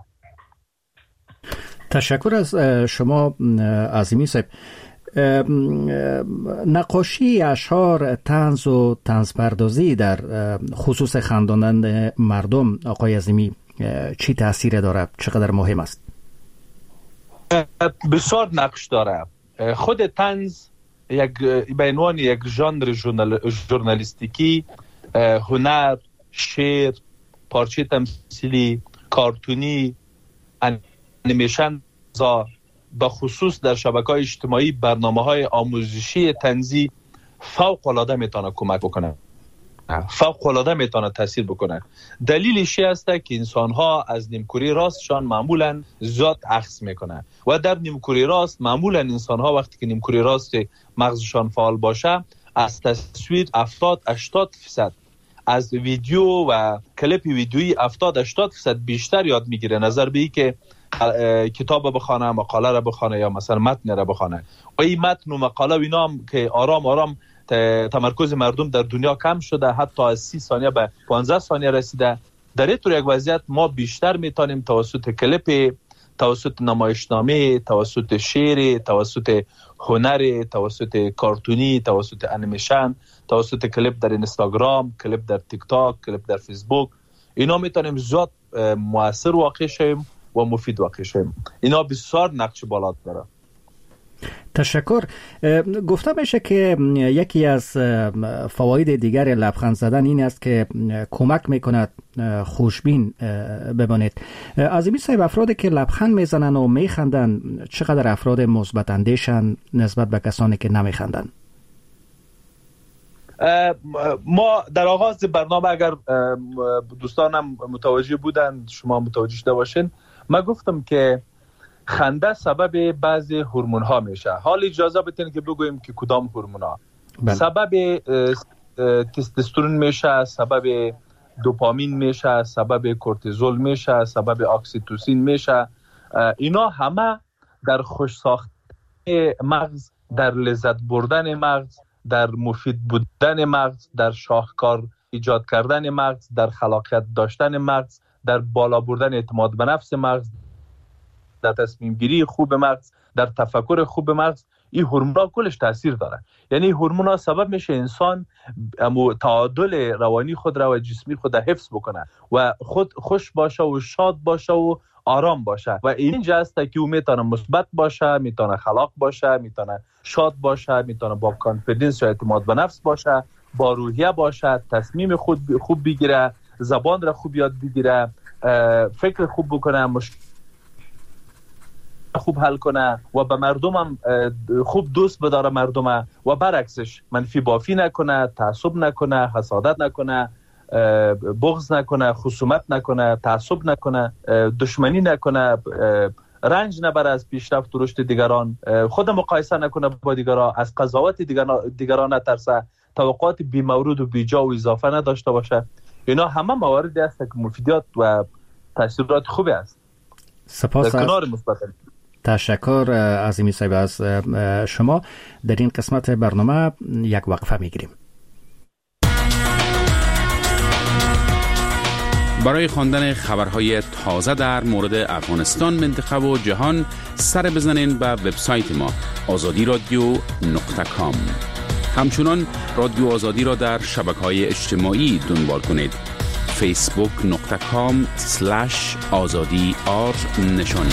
تشکر از شما عظیمی صاحب. نقاشی اشعار طنز و طنزپردازی در خصوص خنداندن مردم، آقای عظیمی، چی تاثیر داره؟ چقدر مهم است؟ بسیار نقش داره. خود طنز به عنوان یک ژانر ژورنالیستیکی، هنر، شعر، پارچه تمثیلی، کارتونی، انیمیشن به خصوص در شبکه‌های اجتماعی برنامه‌های آموزشی طنزی فوق العاده میتونه کمک بکنه، فوق العاده میتونه تاثیر بکنه. دلیلش است که انسان‌ها از نیمکره راستشان معمولاً زیاد اخذ میکنه و در نیمکره راست معمولاً انسان‌ها وقتی که نیمکره راست مغزشان فعال باشه از تصویر 70-80% از ویدیو و کلیپ ویدیویی 70-80% بیشتر یاد میگیره نظر به این که کتاب بخونه، مقاله را بخونه یا مثلا متن را بخونه. و این متن و مقاله و اینا هم که آرام آرام تمرکز مردم در دنیا کم شده، حتی از 30 ثانیه به 15 ثانیه رسیده. در این طور یک وضعیت ما بیشتر میتونیم توسط کلیپ، توسط نمایشنامه، توسط شعر، توسط هنر، توسط کارتونی، توسط انیمیشن، توسط کلیپ در اینستاگرام، کلیپ در تیک تاک، کلیپ در فیسبوک، اینا میتونیم زیاد مؤثر واقع شیم و مفید واقع شیم. اینا بسیار نقش بالا داره. تشکر. گفته میشه که یکی از فواید دیگر لبخند زدن این است که کمک میکند خوشبین بمانید. عظیمی صاحب، افرادی که لبخند میزنن و میخندن چقدر افراد مثبت اندیشن نسبت به کسانی که نمیخندن؟ ما در آغاز برنامه اگر دوستانم متوجه بودن، شما متوجه شده باشین، ما گفتم که خنده سبب بعضی هورمون ها میشه. حال اجازه بدین که بگوییم که کدام هورمون ها. سبب تستوسترون میشه، سبب دوپامین میشه، سبب کورتیزول میشه، سبب اکسیتوسین میشه. اینا همه در خوش ساختن مغز، در لذت بردن مغز، در مفید بودن مغز، در شاهکار ایجاد کردن مغز، در خلاقیت داشتن مغز، در بالا بردن اعتماد به نفس مغز، در تصمیم گیری خوب مغز، در تفکر خوب مغز، این هورمونا کلش تاثیر داره. یعنی هورمونا سبب میشه انسان تعادل روانی خود را و جسمی خود را حفظ بکنه و خود خوش باشه و شاد باشه و آرام باشه. و اینجا است که او میتونه مثبت باشه، میتونه خلاق باشه، میتونه شاد باشه، میتونه با کانفیدنس و اعتماد به نفس باشه، با روحیه باشه، تصمیم خوب بگیره، زبان را خوب یاد بگیره، فکر خوب بکنه، خوب حل کنه و به مردم هم خوب دوست بداره مردم و برعکسش منفی بافی نکنه، تعصب نکنه، حسادت نکنه، بغض نکنه، خصومت نکنه، تعصب نکنه، دشمنی نکنه، رنج نبره از پیشرفت و رشد دیگران، خود مقایسه نکنه با دیگران، از قضاوت دیگران نترسه، توقعات بی مورد و بی جا و اضافه نداشته باشه. اینا همه مواردی است که مفیدیت و تاثیرات خوبی است. سپاس. تشکر عظیمی صاحب از شما. در این قسمت برنامه یک وقفه میگیریم. برای خواندن خبرهای تازه در مورد افغانستان، منطقه و جهان سر بزنین به وبسایت ما azadiradio.com. همچنان رادیو آزادی را در شبکه‌های اجتماعی دنبال کنید. facebook.com/azadi_r نشان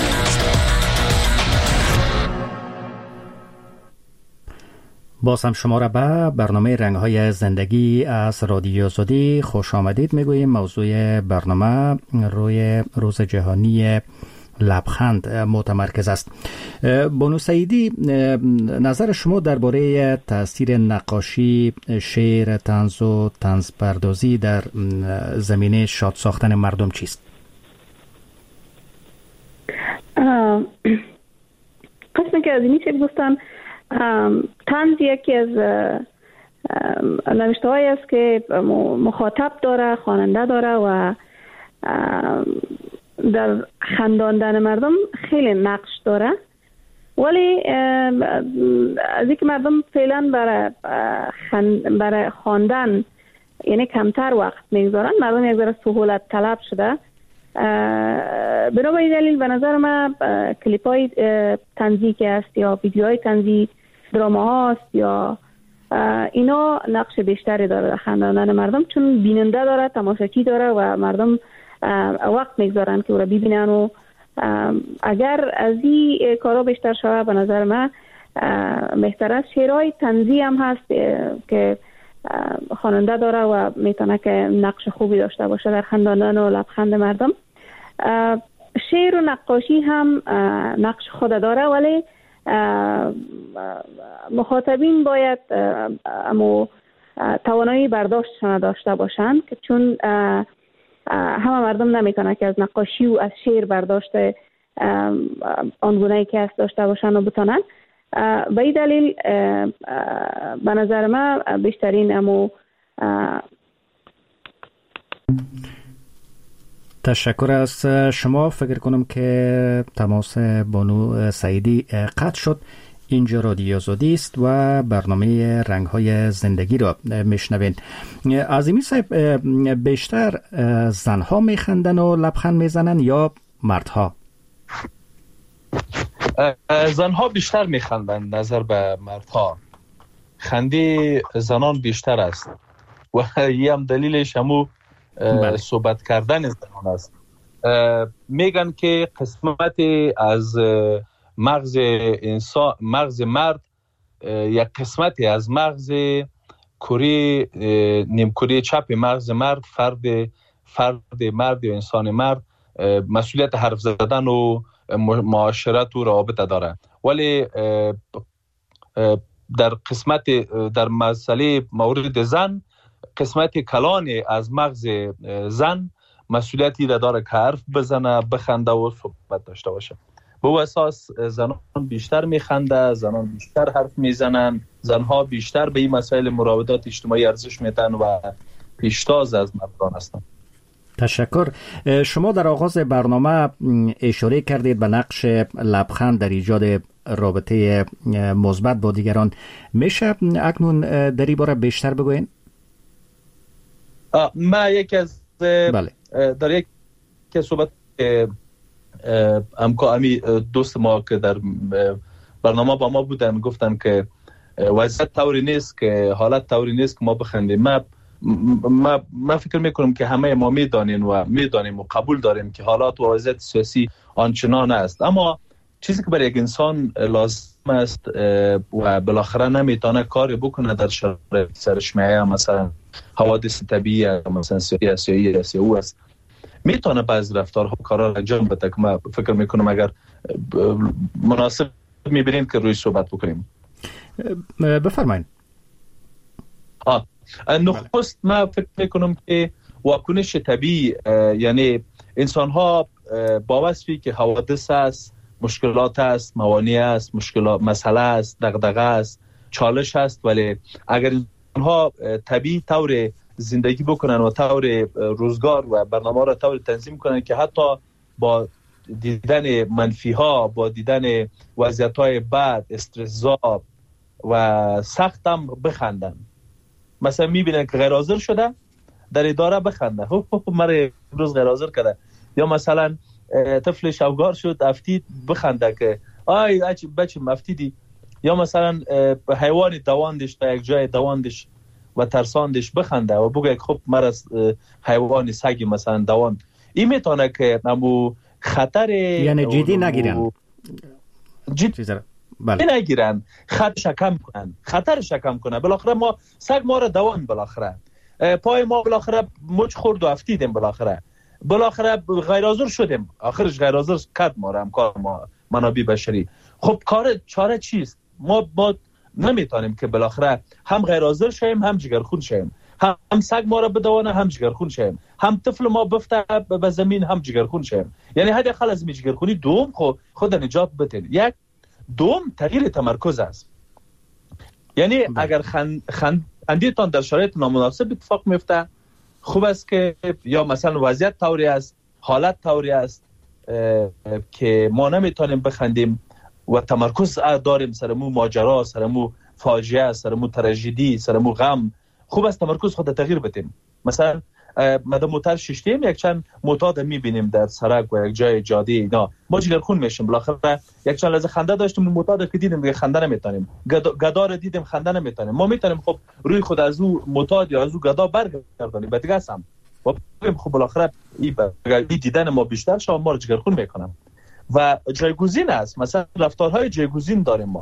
باز هم شما را به برنامه رنگ‌های زندگی از رادیو آزادی خوش آمدید میگوییم. موضوع برنامه روی روز جهانی لبخند متمرکز است. بانو سعیدی، نظر شما درباره تاثیر نقاشی، شعر، طنز و طنزپردازی در زمینه شاد ساختن مردم چیست؟ قسمی که از این چیز گفتن، طنز یکی از نوشته هایی است که مخاطب داره، خواننده داره و در خنداندن مردم خیلی نقش داره. ولی از اینکه مردم فعلا برای خواندن یعنی کمتر وقت میگذارن، مردم یک ذره سهولت طلب شده. بنابراین دلیل به نظر من کلیپ های طنزی که است یا ویدیوهای طنزی، دراما هاست یا اینا نقش بیشتری داره در خنداندن مردم، چون بیننده داره، تماشاچی داره و مردم وقت میگذارن که او را ببینن و اگر از این کارا بیشتر شود به نظر من بهتر است. شعرهای طنزی هم هست که خواننده داره و میتونه که نقش خوبی داشته باشه در خنداندن و لبخند مردم. شعر و نقاشی هم نقش خود داره، ولی مخاطبین باید توانایی برداشتشان داشته باشند، که چون همه مردم نمیتونه که از نقاشی و از شعر برداشت آنگونه‌ای که هست داشته باشند و بتونن. به این دلیل به نظر من بیشترین تشکر از شما. فکر کنم که تماس بانو سعیدی قطع شد. اینجا رادیو آزادی است و برنامه رنگ‌های زندگی را میشنوین. عظیمی صاحب، بیشتر زنها میخندن و لبخند میزنن یا مردها؟ زنها بیشتر میخندن نظر به مردها. خنده زنان بیشتر است و یه هم دلیلش همو صحبت کردن زنان است. میگن که قسمت از مغز انسان، مغز مرد، یک قسمتی از مغز کره نیمکره چپ مغز مرد، فرد مرد یا انسان مرد مسئولیت حرف زدن و معاشرت و رابطه داره، ولی در مسئله مورد زن قسمت کلان از مغز زن مسئولیتی داره که حرف بزنه، بخنده و صحبت داشته باشه. به اساس زنان بیشتر میخنده، زنان بیشتر حرف میزنن، زنها بیشتر به این مسائل مراودات اجتماعی ارزش میدن و پیشتاز از مردان هستند. تشکر. شما در آغاز برنامه اشاره کردید به نقش لبخند در ایجاد رابطه مثبت با دیگران. میشه اکنون در این باره بیشتر بگوین؟ ما یکی از در یک صحبت امی دوست ما که در برنامه با ما بودن گفتن که وضعیت طوری نیست، که حالت طوری نیست که ما بخندیم. ما فکر میکنم که همه ما میدانیم و قبول داریم که حالات و وضعیت سیاسی آنچنان است، اما چیزی که برای یک انسان لازم است و بالاخره نمیتونه کاری بکنه در شرایط سرشمه مثلا حوادث طبیعی مثلا سیاسی او است، میتونه بعض رفتارها کارا انجام بده که ما فکر میکنم اگر مناسب میبینیم که روی صحبت بکنیم. بفرمایید. نخست ما فکر میکنم که واکنش طبیعی، یعنی انسان ها با وصفی که حوادث است، مشکلات است، موانع است، مسئله است، دغدغه است، چالش است، ولی اگر انسان ها طبیعی طور زندگی بکنن و طور روزگار و برنامه را طور تنظیم کنن که حتی با دیدن منفی ها، با دیدن وضعیت های بد، استرس‌زا و سخت هم بخندن. مثلا میبینن که غیر حاضر شده در اداره بخنده، مرا امروز غیر حاضر کرده، یا مثلا طفل شوگار شد افتید بخنده که آی بچه افتیدی، یا مثلا حیوان دواندش تا یک جای دواندش و ترساندش بخنده و بگه خب مرا حیوان سگی مثلا دواند. این میتونه که نمو خطر یعنی جدی نگیرن، نگیرن، خطرش کم کنن. بالاخره ما سگ ما را دوان، بالاخره پای ما بالاخره مچ خورد و افتیدیم، بالاخره غیر حاضر شدیم، آخرش غیر حاضر کرد ما را همکار ما منابع بشری. خب چاره چیست؟ ما نمیتونیم که بالاخره هم غیر حاضر شیم هم جگرخون شیم، هم سگ ما را بدوانه هم جگرخون شیم، هم طفل ما بفته به زمین هم جگرخون شیم. یعنی حد خل از می جگرخونی دوم خود نجات بتین. یک دوم تغییر تمرکز است. یعنی اگر خندیتان در شرایط نامناسب اتفاق میفته، خوب است که یا مثلا وضعیت طوری است، حالت طوری است که ما نمیتونیم بخندیم و تمرکز داریم سرمو ماجرا، سرمو فاجعه، سرمو تراژدی، سرمو غم، خوب است تمرکز خود تغییر بدیم. مثلا مدام موتر ششتیم یک چند معتاد میبینیم در سرک و یک جای جاده اینا، ما جگرخون میشیم. بالاخره یک چند لحظه خنده داشتیم، معتاد که دیدیم دیگه خنده نمیتونیم، گدا رو دیدیم خنده نمیتونیم، ما میتونیم خب روی خود از او معتاد یا از او گدا برگردونیم به دیگه هم و بگیم خب بالاخره این دیدن ما بیشتر شما ما رو جگرخون میکنم. و جایگزین است، مثلا رفتارهای جایگزین داریم ما.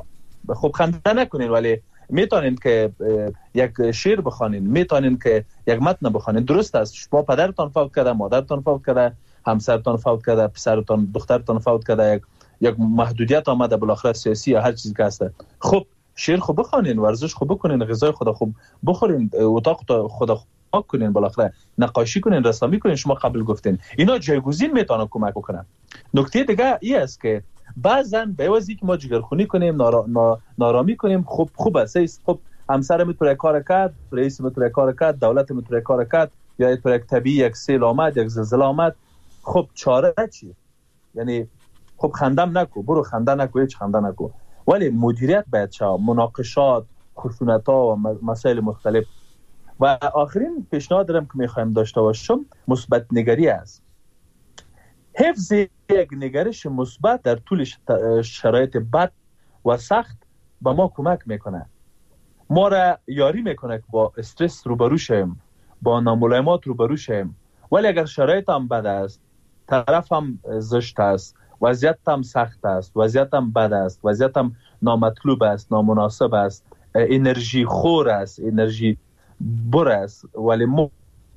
خب خنده نکنین ولی میتونین که یک شعر بخوانین، میتونین که یک متن بخوانین. درست است شما پدرتان فوت کرده، مادرتان فوت کرده، همسرتان فوت کرده، پسرتان دخترتان فوت کرده، یک محدودیت آمده بالاخره سیاسی یا هر چیزی که هست. خب شعر خوب بخوانین، ورزش خوب بکنین، غذای خود خوب بخورین، اتاق خود پاک کنین، بالاخره نقاشی کنین، رسامی کنین. شما قبل گفتین اینا جایگزین میتونه کمک کنه. نکته دیگه این است که بعضا به عوضی که ما جگرخونی کنیم، نارامی کنیم، خوب است. خب همسر میتونه کار کرد، رئیس میتونه کار کرد، دولت میتونه کار کرد، یا یک طبیعی یک سیل آمد، یک زلزله آمد، خب چاره چی؟ یعنی خب خندم نکو، برو خنده نکو، هیچ خنده نکو. ولی مدیریت باید شد، مناقشات، خشونت‌ها و مسائل مختلف. و آخرین پیشنهاد دارم که میخوایم داشته باشم مثبت نگری است. حفظ یک نگرش مثبت در طول شرایط بد و سخت به ما کمک میکنه، ما را یاری میکنه که با استرس روبرو شیم، با ناملایمات روبرو شیم. ولی اگر شرایط هم بد است، طرف هم زشت است، وضعیت هم سخت است، وضعیت هم بد است، وضعیت هم نامطلوب است، نامناسب است، انرژی خور است، انرژی بر است، ولی ما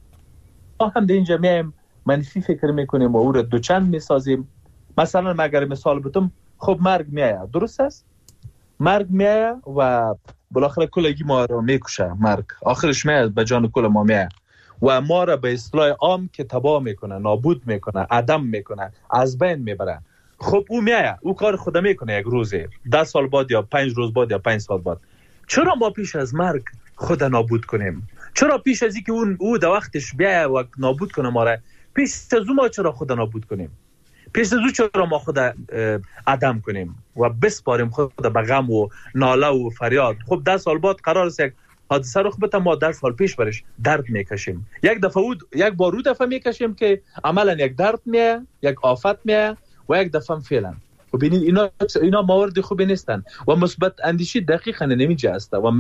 هم در اینجا میایم منفی فکر میکنیم و او را دوچند میسازیم. مثلا من اگر مثال بدم، خب مرگ میآید، درست است؟ مرگ میآید و بالاخره کلگی ما را میکشه، مرگ آخرش میآید به جان کل ما میآید و ما را به اصطلاح عام که تباه میکنه، نابود میکنه، عدم میکنه، از بین میبره. خب او میآید، او کار خود میکنه یک روزه، 10 سال بعد یا 5 روز بعد یا 5 سال بعد. چرا ما پیش از مرگ خود نابود کنیم؟ چرا پیش از اینکه او در وقتش بیاید و نابود کنه ما را، پیش از ما چرا خود نابود کنیم؟ پیش از چرا ما خود عدم کنیم و بسپاریم خود به غم و ناله و فریاد؟ خب 10 سال بعد قرار است یک حادثه رخ بده، ما 10 سال پیش برش درد میکشیم. یک بار دفعه میکشیم که عملا یک درد میه، یک آفت میه و یک دفعه فعلا. خب اینا موارد خوبی نیستن و مثبت اندیشی دقیقاً نمیجه است و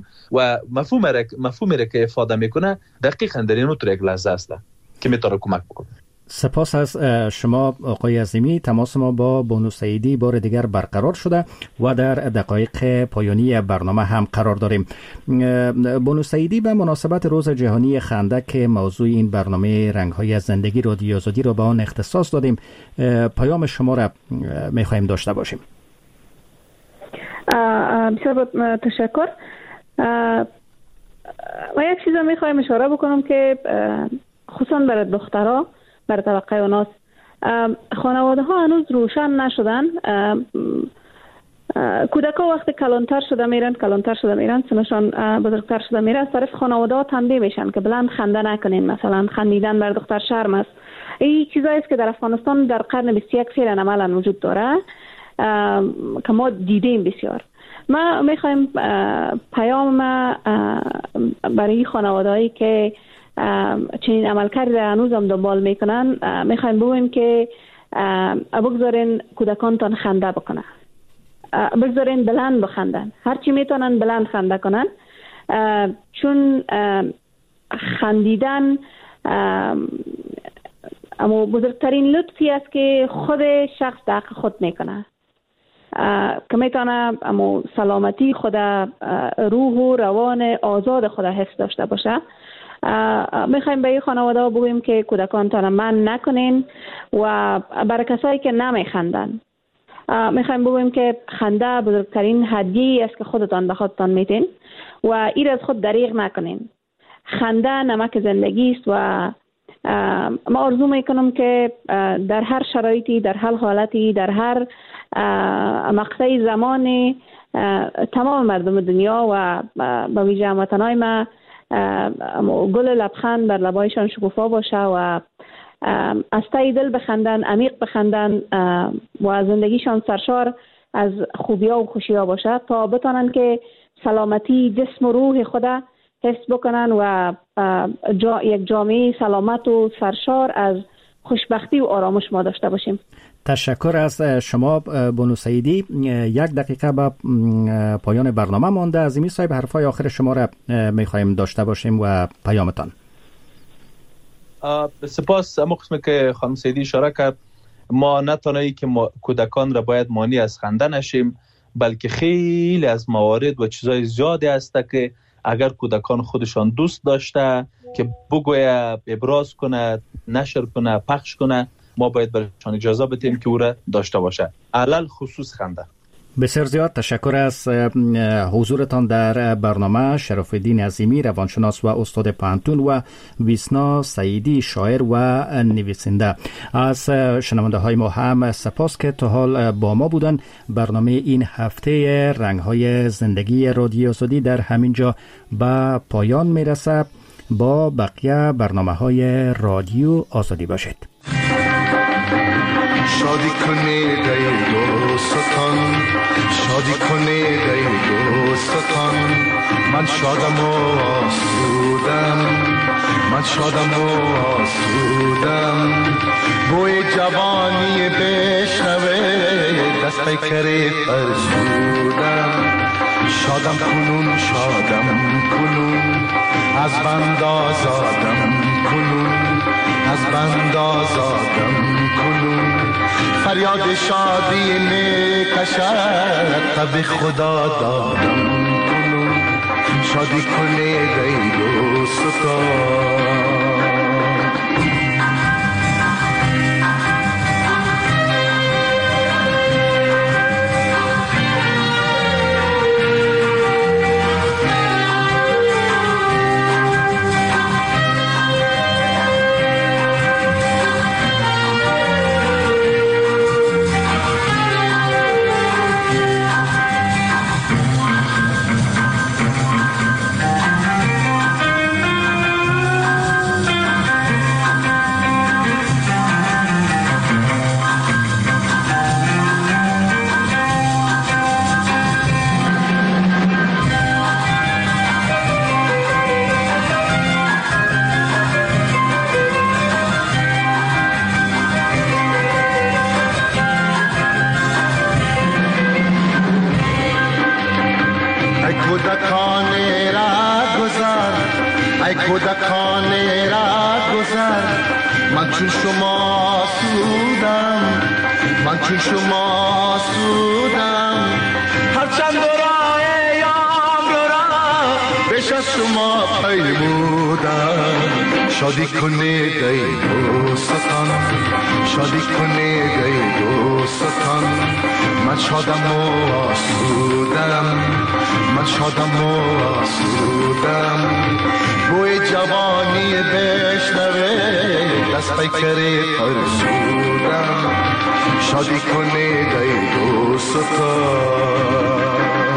مفهومی را که افاده میکنه دقیقاً در این نوع یک لحظه است که میتونه کمک بکنه. سپاس از شما آقای عظیمی. تماس ما با بانو سعیدی بار دیگر برقرار شده و در دقایق پایانی برنامه هم قرار داریم. بانو سعیدی به مناسبت روز جهانی خنده که موضوع این برنامه رنگ‌های زندگی رادیو آزادی را به آن اختصاص دادیم، پیام شما را می‌خوایم داشته باشیم. بسیار تشکر. و یک چیز می‌خوایم اشاره بکنم که خصوصا برای دخترها، برای طبقه اوناس، خانواده ها هنوز روشن نشدن. کودک ها وقتی کلانتر شده میرن سنشان بزرگتر شده میره، از طرف خانواده ها تنبیه میشن که بلند خنده نکنین، مثلا خندیدن بر دختر شرم است. این چیزایی است که در افغانستان در قرن 21 فعلا عملا وجود داره که ما دیدیم بسیار. ما میخوایم پیام برای خانوادهایی که چنین عملکرد هنوز هم دنبال میکنن میخوایم بگوییم که بگذارین کودکانتان خنده بکنن، بگذارین بلند بخندن، هرچی میتونن بلند خنده کنن، چون خندیدن اما بزرگترین لطفی است که خود شخص در حق خود میکنه که میتونه اما سلامتی خود، روح و روان آزاد خود حفظ داشته باشه. میخوایم به این خانواده ها بگوییم که کودکانتان من نکنین و برای کسایی که نمیخندن میخوایم بگوییم که خنده بزرگترین هدیه است که خودتان به خودتان میتین و این از خود دریغ نکنین. خنده نمک زندگی است و ما آرزو میکنم که در هر شرایطی، در هر حالتی، در هر مقطع زمانی تمام مردم دنیا و به ویژه هموطنای ما گل لبخند بر لبایشان شکوفا باشه و از ته دل بخندن، عمیق بخندن و زندگیشان سرشار از خوبی‌ها و خوشی‌ها باشه تا بتونن که سلامتی جسم و روح خدا حفظ بکنن و یک جامعه سلامت و سرشار از خوشبختی و آرامش ما داشته باشیم. تشکر از شما بانو سعیدی. 1 دقیقه به پایان برنامه مانده. عظیمی صاحب، حرفای آخر شما را میخوایم داشته باشیم و پیامتان. سپاس. اما قسمی که خانم سعیدی اشاره کرد، ما نه تنهایی که کودکان را باید مانع از خنده نشیم، بلکه خیلی از موارد و چیزای زیادی هست که اگر کودکان خودشان دوست داشته که بگویه، ابراز کنه، نشر کنه، پخش کنه، ما باید برایشان اجازه بدیم که او را داشته باشه، علل خصوص خنده. بسیار زیاد تشکر از حضورتان در برنامه. شرف الدین عظیمی، روانشناس و استاد پانتون، و ویسنا سعیدی، شاعر و نویسنده. از شنونده های ما هم سپاس که تا حال با ما بودن. برنامه این هفته رنگ‌های زندگی رادیو آزادی در همینجا به پایان میرسه. با بقیه برنامه‌های رادیو آزادی باشید. شادی کنه دای دوستان، شادی کنه دای دوستان، من شادم و آسودم، من شادم و آسودم. بوی جوانی بشنوه دست پیکر فرسودم. شادم کنون، شادم کنون، از بند آزادم کنون، از بند آزادم کنون. فریاد شادی می کشد تب خدا دادم کنون. شادی کنه دای دوستان. کودکان را گذر، من چون شما آسودم، من چون شما آسودم. هرچند راه ایام را بیش از شما پیمودم. شادی کنه دای دوستان، شادی کنه دای دوستان. من شادم و آسودم، من شادم و آسودم. بوی جوانی بشنوه دست پیکر فرسودم. شادی کنه دای دوستان.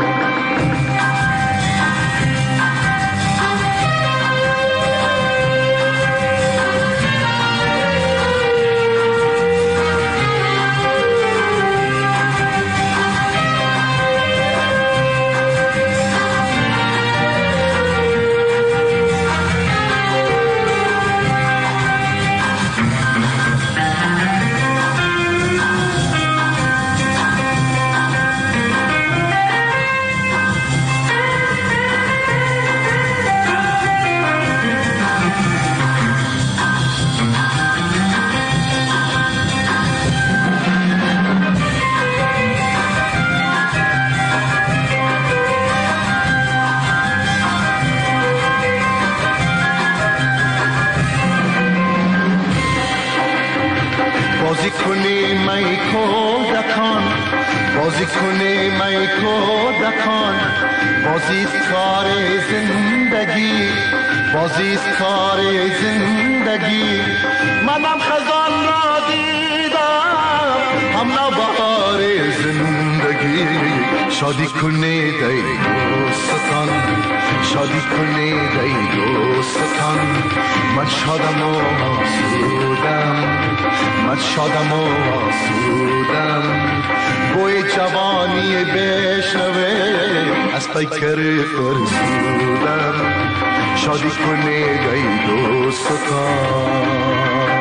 بازی کنی می کودکان، بازی کنی می کودکان. بازیست کار زندگی، بازیست کار زندگی. منم خزان را دیدم، هم نوبهار زندگی. شادی کنی دای دوستان، شادی کنی دای دوستان. من شادم و آسودم، من شادم و آسودم. بوی جوانی بشنوه از پیکر فرسودم. شادی کنه دای دوستان.